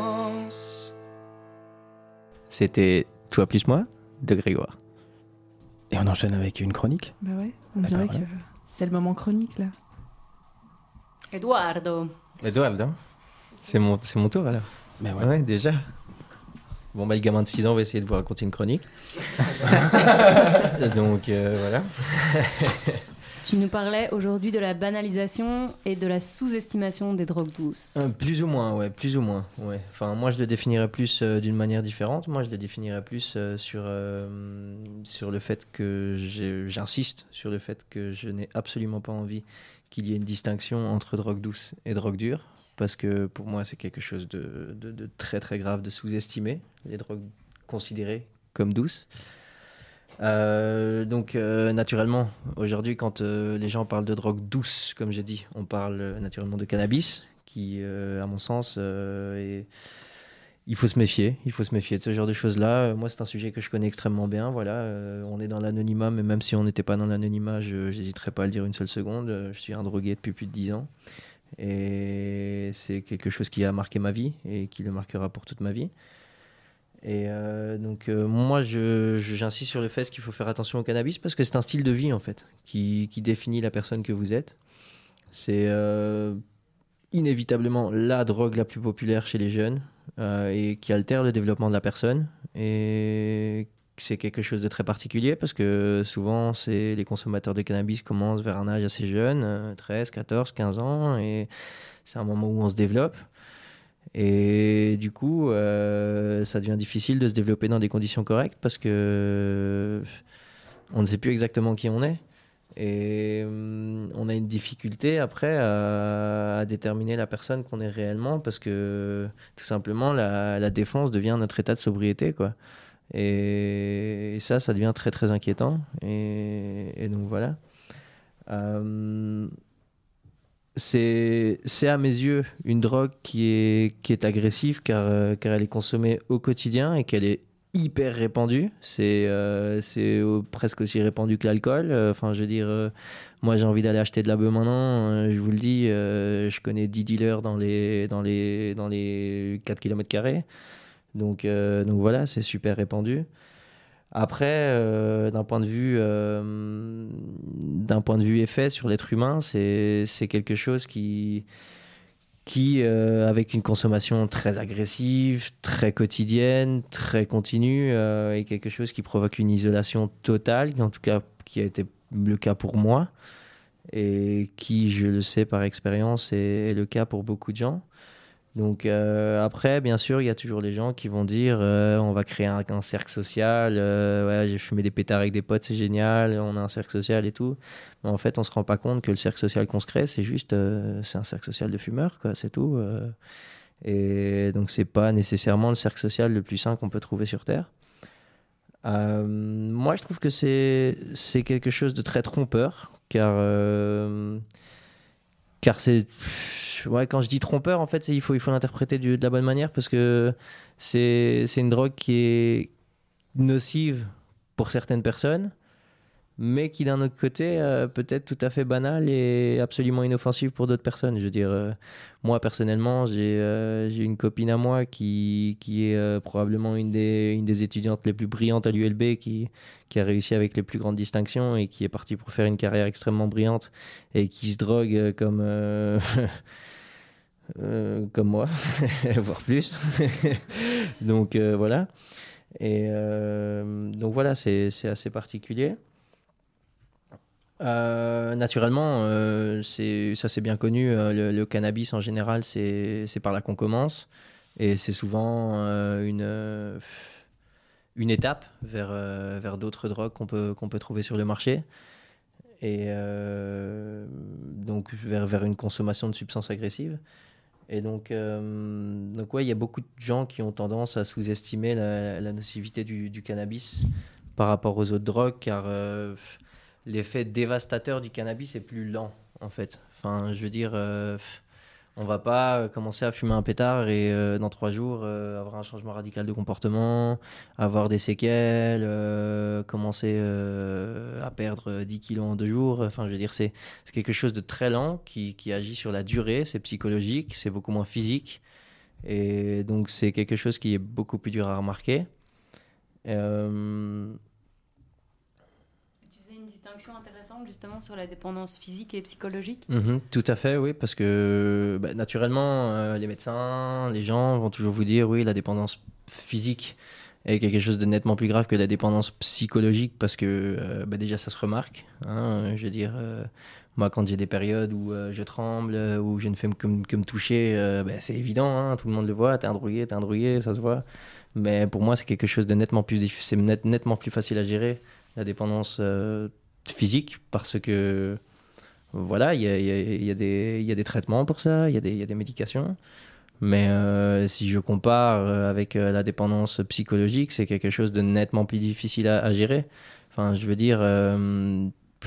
danse. C'était Toi plus moi de Grégoire. Et on enchaîne avec une chronique. Bah ouais, on Ah dirait bah ouais. que c'est le moment chronique là. Eduardo. Eduardo, c'est mon, c'est mon tour alors. Mais ouais. ouais, déjà. Bon, bah, le gamin de six ans va essayer de vous raconter une chronique. Donc, euh, voilà. Tu nous parlais aujourd'hui de la banalisation et de la sous-estimation des drogues douces. Euh, plus ou moins, ouais, plus ou moins. Ouais. Enfin, moi, je le définirais plus euh, d'une manière différente. Moi, je le définirais plus euh, sur, euh, sur le fait que j'ai- j'insiste sur le fait que je n'ai absolument pas envie qu'il y ait une distinction entre drogue douce et drogue dure. Parce que pour moi, c'est quelque chose de, de, de très très grave de sous-estimer les drogues considérées comme douces. Euh, donc euh, naturellement, aujourd'hui, quand euh, les gens parlent de drogue douce, comme j'ai dit, on parle euh, naturellement de cannabis, qui, euh, à mon sens, euh, est... il faut se méfier. Il faut se méfier de ce genre de choses-là. Euh, moi, c'est un sujet que je connais extrêmement bien. Voilà, euh, on est dans l'anonymat, mais même si on n'était pas dans l'anonymat, je n'hésiterais pas à le dire une seule seconde. Euh, Je suis un drogué depuis plus de dix ans. Et c'est quelque chose qui a marqué ma vie et qui le marquera pour toute ma vie. Et euh, donc euh, moi je, je- j'insiste sur le fait qu'il faut faire attention au cannabis parce que c'est un style de vie en fait qui, qui définit la personne que vous êtes. C'est euh, inévitablement la drogue la plus populaire chez les jeunes euh, et qui altère le développement de la personne. Et c'est quelque chose de très particulier parce que souvent c'est les consommateurs de cannabis commencent vers un âge assez jeune, euh, treize, quatorze, quinze ans, et c'est un moment où on se développe. Et du coup, euh, ça devient difficile de se développer dans des conditions correctes parce que on ne sait plus exactement qui on est. Et hum, on a une difficulté après à, à déterminer la personne qu'on est réellement parce que tout simplement la, la défense devient notre état de sobriété, quoi. Et, et ça, ça devient très très inquiétant. Et, et donc voilà. Euh, c'est, c'est à mes yeux une drogue qui est, qui est agressive car, euh, car elle est consommée au quotidien et qu'elle est hyper répandue. C'est, euh, c'est euh, presque aussi répandu que l'alcool. Enfin, je veux dire, euh, moi j'ai envie d'aller acheter de la beuh maintenant. Euh, je vous le dis, euh, je connais dix dealers dans les, dans les, dans les quatre kilomètres carrés. Donc, euh, donc voilà, c'est super répandu. Après, euh, d'un point de vue, euh, d'un point de vue effet sur l'être humain, c'est, c'est quelque chose qui, qui euh, avec une consommation très agressive, très quotidienne, très continue, euh, est quelque chose qui provoque une isolation totale, en tout cas qui a été le cas pour moi, et qui, je le sais par expérience, est, est le cas pour beaucoup de gens. Donc euh, après, bien sûr, il y a toujours les gens qui vont dire euh, on va créer un, un cercle social, euh, ouais, j'ai fumé des pétards avec des potes, c'est génial, on a un cercle social et tout. Mais en fait, on se rend pas compte que le cercle social qu'on se crée, c'est juste euh, c'est un cercle social de fumeurs, quoi, c'est tout. Euh. Et donc, c'est pas nécessairement le cercle social le plus sain qu'on peut trouver sur Terre. Euh, moi, je trouve que c'est, c'est quelque chose de très trompeur, car, euh, car c'est... Ouais, quand je dis trompeur, en fait, il faut, il faut l'interpréter du, de la bonne manière parce que c'est, c'est une drogue qui est nocive pour certaines personnes, mais qui, d'un autre côté, euh, peut être tout à fait banale et absolument inoffensive pour d'autres personnes. Je veux dire, euh, moi, personnellement, j'ai, euh, j'ai une copine à moi qui, qui est euh, probablement une des, une des étudiantes les plus brillantes à l'U L B, qui, qui a réussi avec les plus grandes distinctions et qui est partie pour faire une carrière extrêmement brillante et qui se drogue euh, comme... Euh, Euh, comme moi, voire plus. donc euh, voilà. Et euh, donc voilà, c'est, c'est assez particulier. Euh, naturellement, euh, c'est, ça c'est bien connu. Euh, le, le cannabis en général, c'est, c'est par là qu'on commence. Et c'est souvent euh, une, euh, une étape vers, euh, vers d'autres drogues qu'on peut, qu'on peut trouver sur le marché. Et euh, donc vers, vers une consommation de substances agressives. Et donc, euh, donc ouais, il y a beaucoup de gens qui ont tendance à sous-estimer la, la nocivité du, du cannabis par rapport aux autres drogues, car euh, l'effet dévastateur du cannabis est plus lent, en fait. Enfin, je veux dire, euh, on va pas commencer à fumer un pétard et euh, dans trois jours euh, avoir un changement radical de comportement, avoir des séquelles, euh, commencer euh, à perdre dix kilos en deux jours. Enfin, je veux dire, c'est, c'est quelque chose de très lent qui, qui agit sur la durée, c'est psychologique, c'est beaucoup moins physique. Et donc, c'est quelque chose qui est beaucoup plus dur à remarquer. Euh... Tu faisais une distinction intéressante justement sur la dépendance physique et psychologique. Mmh, tout à fait, oui, parce que bah, naturellement, euh, les médecins, les gens vont toujours vous dire oui, la dépendance physique est quelque chose de nettement plus grave que la dépendance psychologique, parce que euh, bah, déjà ça se remarque. Hein, je veux dire, euh, moi quand j'ai des périodes où euh, je tremble, où je ne fais que, que me toucher, euh, bah, c'est évident, hein, tout le monde le voit, t'es un drogué, t'es un drogué, ça se voit. Mais pour moi, c'est quelque chose de nettement plus, c'est net, nettement plus facile à gérer, la dépendance euh, physique, parce que voilà, il y a, y, a, y, a des, y a des traitements pour ça, il y, y a des médications. Mais euh, si je compare avec euh, la dépendance psychologique, c'est quelque chose de nettement plus difficile à, à gérer. Enfin, je veux dire, euh,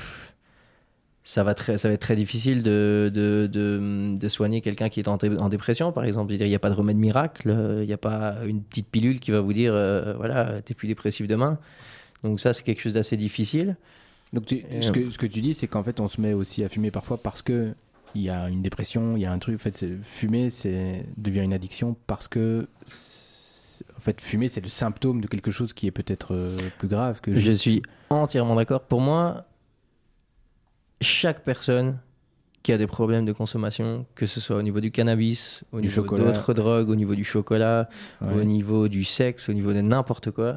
ça, va très, ça va être très difficile de, de, de, de soigner quelqu'un qui est en, en dépression, par exemple. Je veux dire, il n'y a pas de remède miracle, il n'y a pas une petite pilule qui va vous dire, euh, voilà, t'es plus dépressif demain. Donc ça, c'est quelque chose d'assez difficile. Donc tu, ce, que, ce que tu dis, c'est qu'en fait, on se met aussi à fumer parfois parce que il y a une dépression, il y a un truc. En fait, c'est, fumer, c'est devient une addiction parce que, en fait, fumer, c'est le symptôme de quelque chose qui est peut-être euh, plus grave que. Je suis entièrement d'accord. Pour moi, chaque personne qui a des problèmes de consommation, que ce soit au niveau du cannabis, au du niveau chocolat. d'autres drogues, au niveau du chocolat, Ouais. au niveau du sexe, au niveau de n'importe quoi.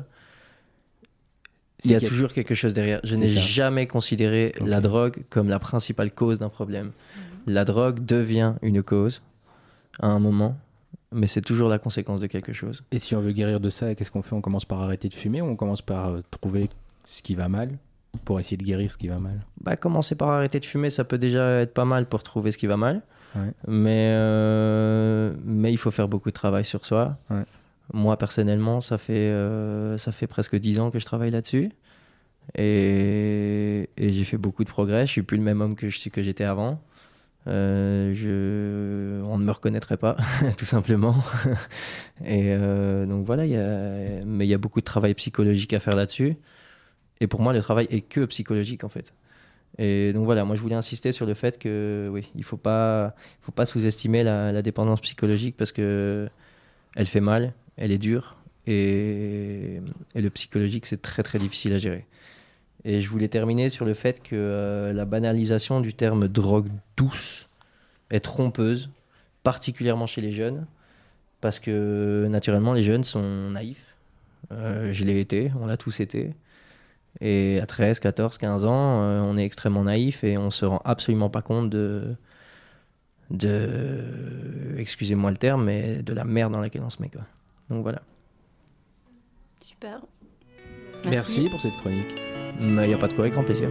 Il y a toujours quelque chose derrière. Je n'ai ça. jamais considéré Ok. la drogue comme la principale cause d'un problème. La drogue devient une cause à un moment, mais c'est toujours la conséquence de quelque chose. Et si on veut guérir de ça, qu'est-ce qu'on fait? On commence par arrêter de fumer ou on commence par euh, trouver ce qui va mal pour essayer de guérir ce qui va mal? Bah, commencer par arrêter de fumer, ça peut déjà être pas mal pour trouver ce qui va mal. Ouais. Mais, euh, mais il faut faire beaucoup de travail sur soi. Ouais. Moi, personnellement, ça fait, euh, ça fait presque dix ans que je travaille là-dessus. Et, et j'ai fait beaucoup de progrès. Je suis plus le même homme que, je, que j'étais avant. Euh, je... On ne me reconnaîtrait pas, tout simplement. Et euh, donc voilà, y a... mais il y a beaucoup de travail psychologique à faire là-dessus. Et pour moi, le travail est que psychologique, en fait. Et donc voilà, moi je voulais insister sur le fait que oui, il ne faut pas, faut pas sous-estimer la, la dépendance psychologique parce qu'elle fait mal, elle est dure. Et, et le psychologique, c'est très très difficile à gérer. Et je voulais terminer sur le fait que euh, la banalisation du terme drogue douce est trompeuse, particulièrement chez les jeunes, parce que naturellement les jeunes sont naïfs. Euh, je l'ai été, on l'a tous été. Et à treize, quatorze, quinze ans, euh, on est extrêmement naïf et on se rend absolument pas compte de, de, excusez-moi le terme, mais de la merde dans laquelle on se met, quoi. Donc voilà. Super. Merci, Merci pour cette chronique. Il n'y a pas de quoi, avec grand plaisir.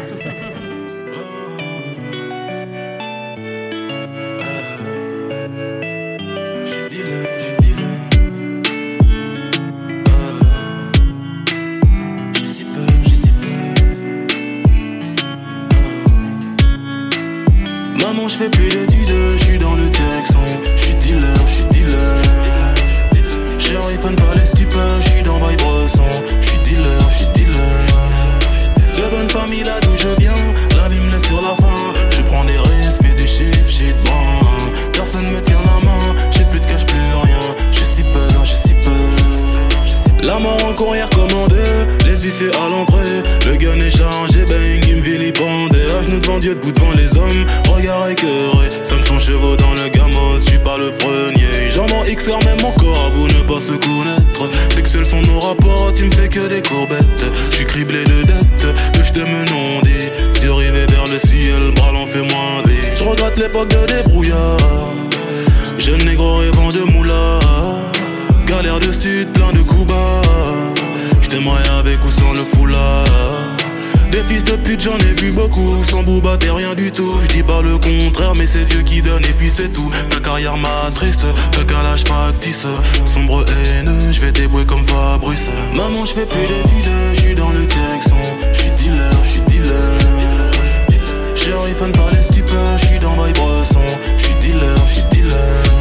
Maman, je fais plus d'études, je suis dans le Texan. Je suis dealer, je suis dealer. J'ai un iPhone par les stupeurs, je suis dans Bail Bresson. Je suis dealer, je suis dealer. De bonne famille là d'où je viens, la vie me laisse sur la fin. Je prends des risques, fais des chiffres, shit bon. Personne me tient la main, j'ai plus de cash, plus rien. J'ai si peur, j'ai si peur. La mort en courrière commandée, les huissiers à l'entrée. Le gun est chargé, bang, il me vilipendait. À genoux devant Dieu, debout devant les hommes, regard écœuré. cinq cents chevaux dans le gamos, je suis pas le frenier. J'en m'en X R même encore, à vous ne pas se connaître. Sexuels sont nos rapports, tu me fais que des courbettes. Je suis criblé de dettes, que je t'aime non dit. Yeux rivés vers le ciel, bras l'en fait moins vite. Je regrette l'époque de débrouillard. Jeune négro rêvant de moula. Galère de stud, plein de coups bas. J't'aimerais avec ou sans le foulard. Des fils de pute j'en ai vu beaucoup. Sans booba t'es rien du tout. J'dis pas le contraire mais c'est Dieu qui donne et puis c'est tout. Ta carrière m'a triste, ta calage factice. Sombre haineux, j'vais débouer comme Fabrice. Maman j'fais plus d'études, j'suis dans le Texan. J'suis dealer, j'suis dealer. J'ai un iPhone par les stupeurs, j'suis dans Bail Bresson. J'suis dealer, j'suis dealer.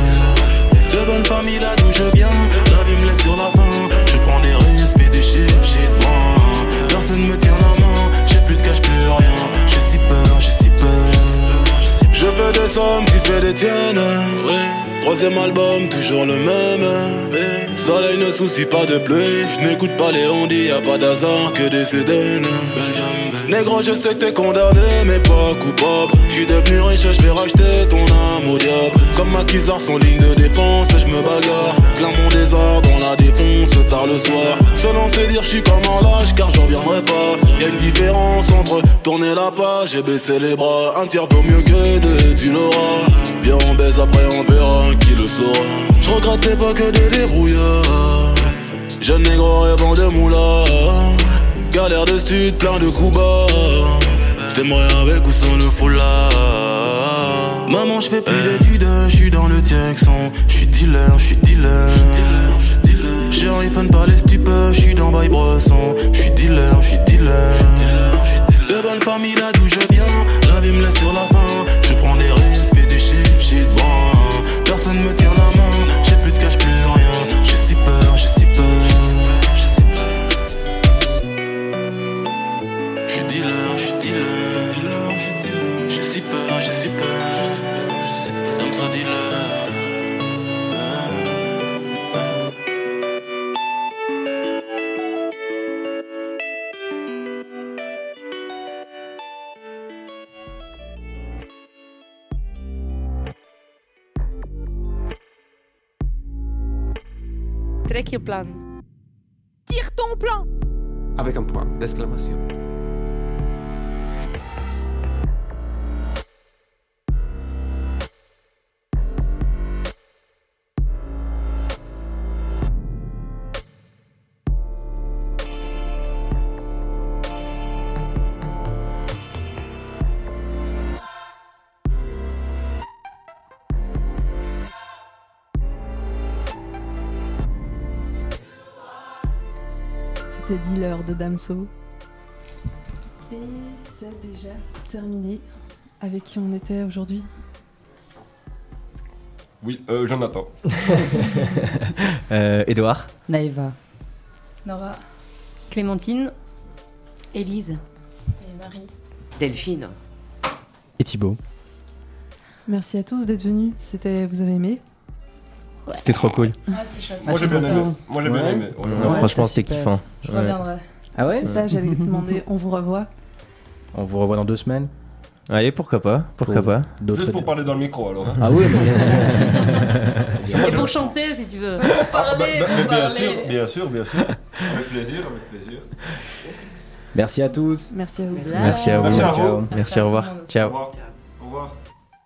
De bonne famille là d'où je viens, la vie me laisse sur la fin. Je prends des risques, fais des chiffres, shit bon. Personne me tient la main, j'ai plus de cash, plus rien. J'ai si peur, j'ai si peur. Je veux des sommes, tu fais des tiennes, oui. Troisième album, toujours le même, oui. Soleil ne soucie pas de pluie, je n'écoute pas les ondis, y'a pas d'hasard que des Cédènes. Négro, je sais que t'es condamné, mais pas coupable. J'suis devenu riche, je vais racheter ton âme au diable. Comme maquisard, son ligne de défense, je me bagarre. Plein mon désordre, on la défonce tard le soir. Selon ses dires, j'suis comme un lâche, car j'en reviendrai pas. Y'a une différence entre tourner la page et baisser les bras. Un tiers vaut mieux que deux, tu l'auras. Bien on baise, après on verra qui le saura. Je regrette l'époque des débrouillards. Jeune négro rêvant de moula. Galère de stud, plein de coups bas. J't'aimerais avec ou sans le foulard. Maman j'fais plus d'études, j'suis dans le Texan. J'suis dealer, j'suis dealer. J'ai un iPhone par les stupeurs, j'suis dans Bail Bresson. J'suis dealer, j'suis dealer. De bonne famille là d'où je viens, la vie me laisse sur la fin. Je prends des risques, fais des chiffres, shit bon. Personne me tient la main, j'ai plus de cash, plus rien. J'ai si peur, j'ai si peur. J'suis dealer, j'suis dealer. J'ai si peur, j'ai si peur. I'm so dealer. Trek je plan. Tire ton plan. Avec un point d'exclamation. C'était Dealer de Damso. Et c'est déjà terminé. Avec qui on était aujourd'hui? Oui, euh, Jonathan. euh, Edouard. Naïva. Nora. Clémentine. Élise. Et Marie. Delphine. Et Thibaut. Merci à tous d'être venus. C'était, vous avez aimé? C'était trop cool. Ah, c'est chouette. Moi j'ai bien aimé. Moi j'ai bien Ouais. aimé. Ouais, Ouais, franchement, c'était c'était super. kiffant. Je Ouais. reviendrai. Ah ouais C'est ça, j'allais te demander. On vous revoit. On vous revoit dans deux semaines. Allez, pourquoi pas Pourquoi Pour pas d'autres- Juste pour parler dans le micro alors. hein. Ah oui, mais bien sûr. Et pour chanter, si tu veux. Ah, bah, Parler, bah, pour mais bien parler. sûr, bien sûr, bien sûr. Avec plaisir, avec plaisir. Merci à tous. Merci à vous. Merci à vous. Merci à vous. Ciao. Merci, au revoir. Ciao. Au revoir. Au revoir.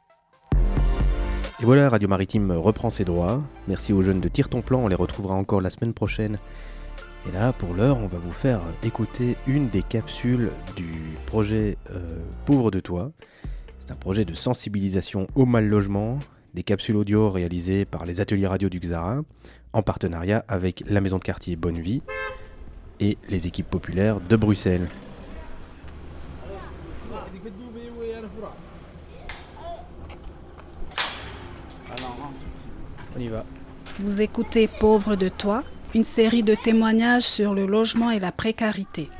Et voilà, Radio Maritime reprend ses droits. Merci aux jeunes de Tire ton plan, on les retrouvera encore la semaine prochaine. Et là, pour l'heure, on va vous faire écouter une des capsules du projet euh, Pauvre de toi. C'est un projet de sensibilisation au mal logement, des capsules audio réalisées par les ateliers radio du Xara, en partenariat avec la maison de quartier Bonne Vie et les équipes populaires de Bruxelles. On y va. Vous écoutez Pauvre de toi, une série de témoignages sur le logement et la précarité.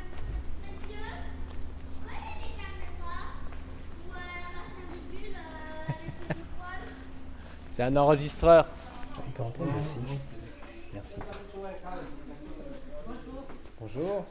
C'est un enregistreur. On peut entendre, merci. Merci. Bonjour.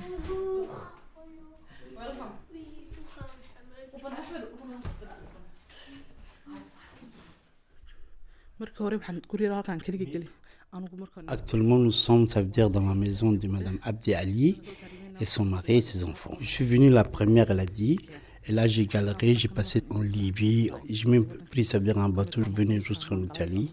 Actuellement, nous sommes, ça veut dire, dans la maison de Madame Abdi Ali et son mari et ses enfants. Je suis venu la première, elle a dit, et là j'ai galéré, j'ai passé en Libye, j'ai même pris, ça veut dire, un bateau, je venais jusqu'en Italie.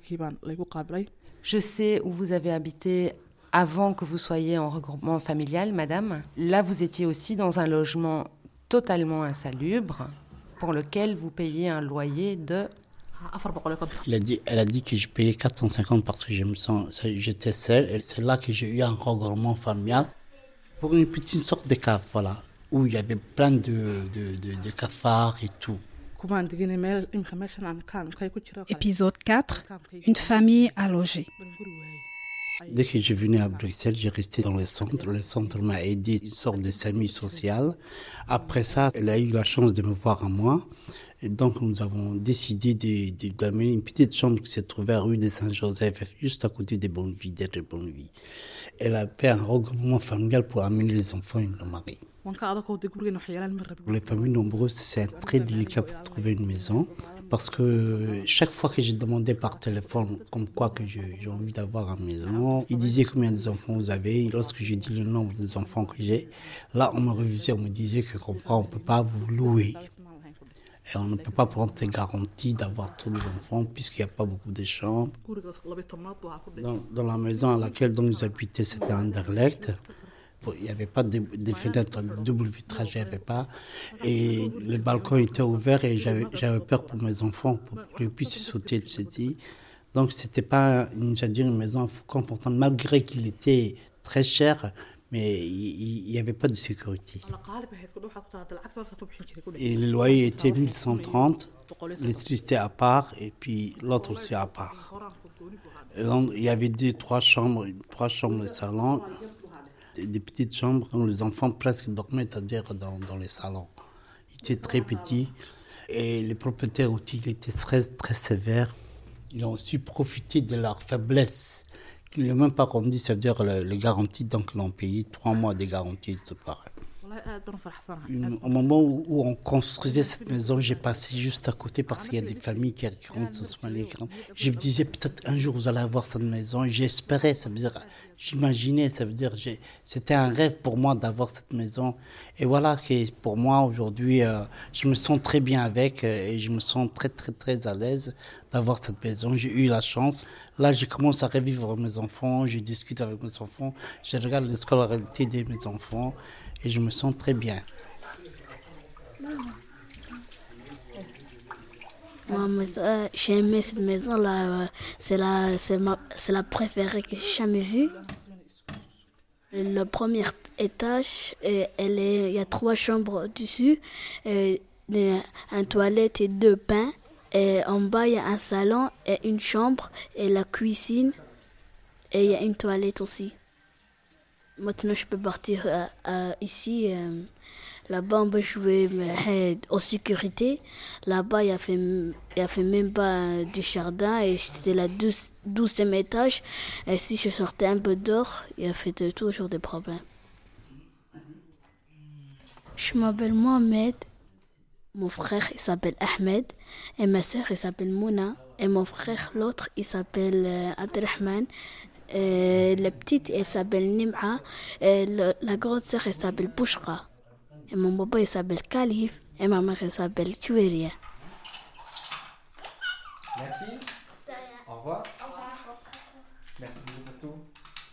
Je sais où vous avez habité avant que vous soyez en regroupement familial, madame. Là, vous étiez aussi dans un logement totalement insalubre pour lequel vous payez un loyer de... Elle a dit, elle a dit que je payais quatre cent cinquante parce que je me sens, j'étais seule. Et c'est là que j'ai eu un regroupement familial pour une petite sorte de cave, voilà, où il y avait plein de, de, de, de cafards et tout. Épisode quatre. Une famille à loger. Dès que je venais à Bruxelles, j'ai resté dans le centre. Le centre m'a aidé, une sorte de famille sociale. Après ça, elle a eu la chance de me voir à moi. Et donc, nous avons décidé de, de, d'amener une petite chambre qui se trouvait à rue de Saint-Joseph, juste à côté de Bonnevie, derrière Bonnevie. Elle a fait un regroupement familial pour amener les enfants et le mari. Pour les familles nombreuses, c'est très délicat pour trouver une maison. Parce que chaque fois que j'ai demandé par téléphone comme quoi que j'ai, j'ai envie d'avoir une maison, ils disaient combien d'enfants vous avez. Lorsque j'ai dit le nombre des enfants que j'ai, là on me révisait, on me disait que comme quoi on ne peut pas vous louer. Et on ne peut pas prendre des garanties d'avoir tous les enfants puisqu'il n'y a pas beaucoup de chambres. Dans, dans la maison à laquelle donc, nous habitaient, c'était un Anderlecht. Il n'y avait pas de, de fenêtres, de double vitrage, il n'y avait pas. Et le balcon était ouvert et j'avais, j'avais peur pour mes enfants, pour, pour qu'ils puissent sauter de cette île. Donc ce n'était pas une, dire, une maison confortable, malgré qu'il était très cher, mais il n'y avait pas de sécurité. Et le loyer était mille cent trente, l'électricité à part et puis l'autre aussi à part. Et donc, il y avait deux, trois chambres, trois chambres de salon. Des petites chambres où les enfants presque dormaient, c'est-à-dire dans, dans les salons. Ils étaient très petits et les propriétaires aussi ils étaient très, très sévères. Ils ont aussi profité de leur faiblesse. Ils n'ont même pas rendu, c'est-à-dire les garanties, donc ils l'ont payé trois mois de garantie, c'est pareil. Au moment où, où on construisait cette maison, j'ai passé juste à côté parce qu'il y a des familles qui rentrent sur ce l'écran. Je me disais peut-être un jour vous allez avoir cette maison. J'espérais, ça veut dire, j'imaginais, ça veut dire, j'ai, c'était un rêve pour moi d'avoir cette maison. Et voilà que pour moi aujourd'hui, euh, je me sens très bien avec euh, et je me sens très très très à l'aise d'avoir cette maison. J'ai eu la chance. Là, je commence à revivre mes enfants, je discute avec mes enfants, je regarde la scolarité de mes enfants. Et je me sens très bien. Moi, j'ai aimé cette maison-là. C'est la, c'est ma, c'est la préférée que j'ai jamais vue. Le premier étage, elle est, il y a trois chambres dessus, et un toilette et deux bains. Et en bas, il y a un salon et une chambre et la cuisine. Et il y a une toilette aussi. Maintenant, je peux partir euh, euh, ici. Euh, là-bas, on peut jouer euh, en sécurité. Là-bas, il y a fait, il y a fait même pas euh, du jardin. Et c'était le douzième étage. Et si je sortais un peu dehors, il y a fait de, toujours des problèmes. Je m'appelle Mohamed. Mon frère, il s'appelle Ahmed. Et ma soeur, il s'appelle Mouna. Et mon frère, l'autre, il s'appelle euh, Abdelrahman. Et la petite, elle s'appelle Nim'a. Et le, la grande sœur, elle s'appelle Bouchra. Et mon papa, il s'appelle Khalif. Et ma mère, elle s'appelle Choueria. Merci. Au revoir. Merci beaucoup pour tout.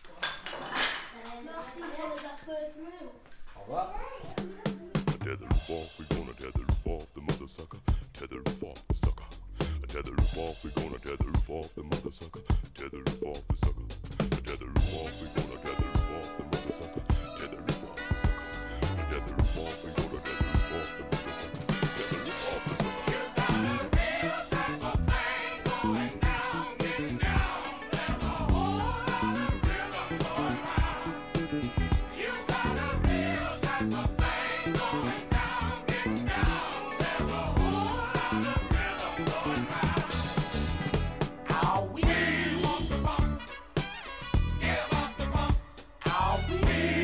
Au revoir. Tether roof off, we gonna tether roof off the mother sucker. Tether roof off the sucker. Tether roof off, we gonna tether roof off the mother sucker. Tether roof off the sucker. Tether roof off, we gonna tether roof off the mother sucker. Tether roof off the sucker. Tether roof off, we gonna tether roof off the mother sucker. Tether roof off the sucker. We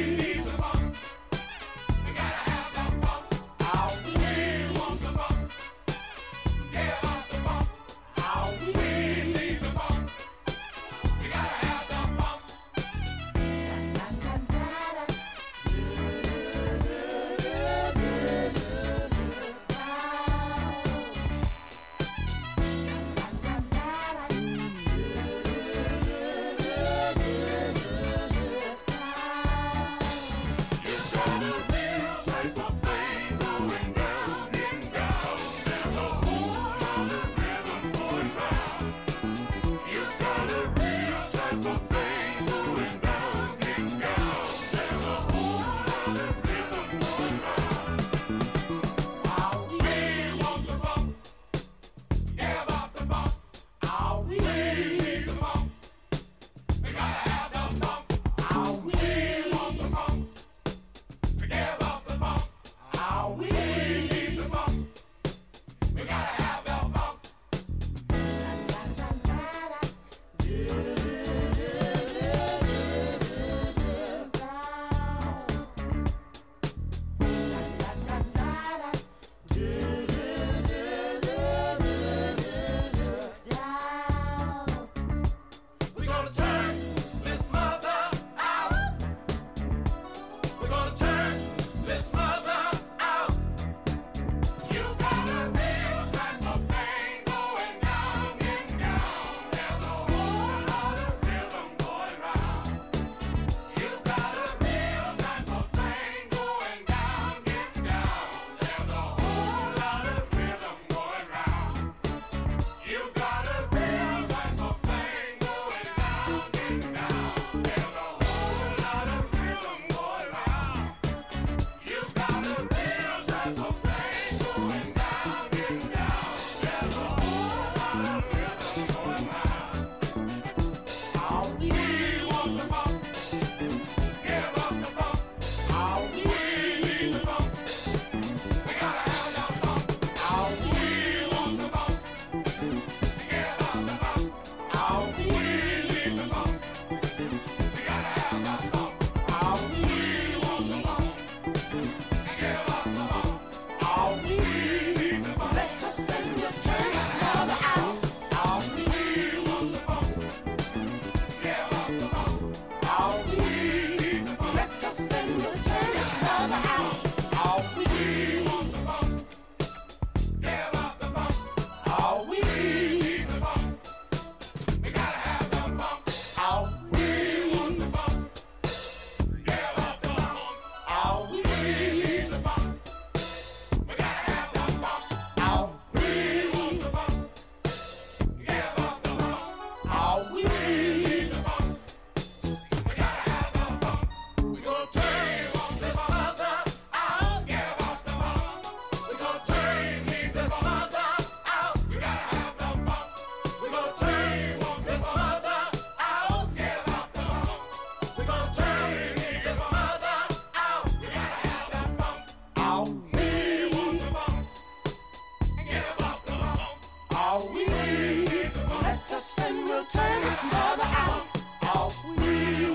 Are we? Let us and we'll turn this mother out. Are we?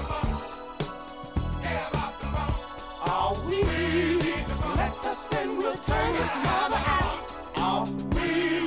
Are we? Let us and we'll turn this mother out. Are we?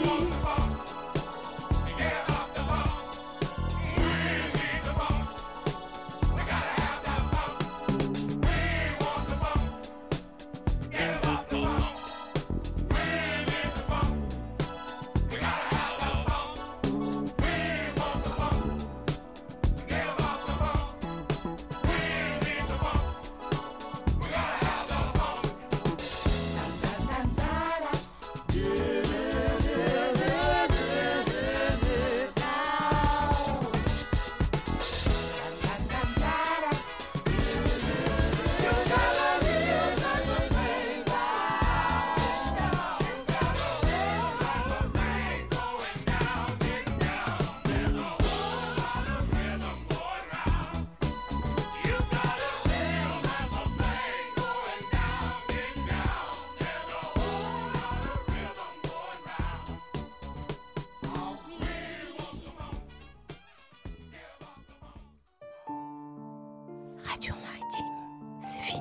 Radio Maritime, c'est fini.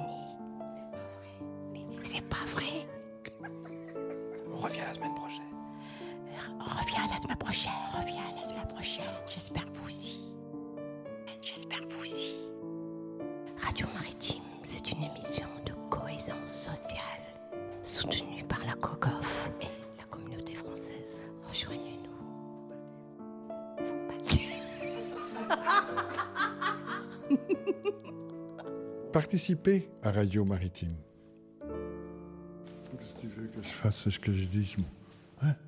C'est pas vrai. On revient la semaine prochaine. Reviens la semaine prochaine. Reviens la semaine prochaine. J'espère que vous aussi. J'espère que vous aussi. Radio Maritime, c'est une émission de cohésion sociale, soutenue par la COGOF et la communauté française. Rejoignez-nous. Participez à Radio Maritime. Qu'est-ce que tu veux que je fasse ce que je dis, moi, hein?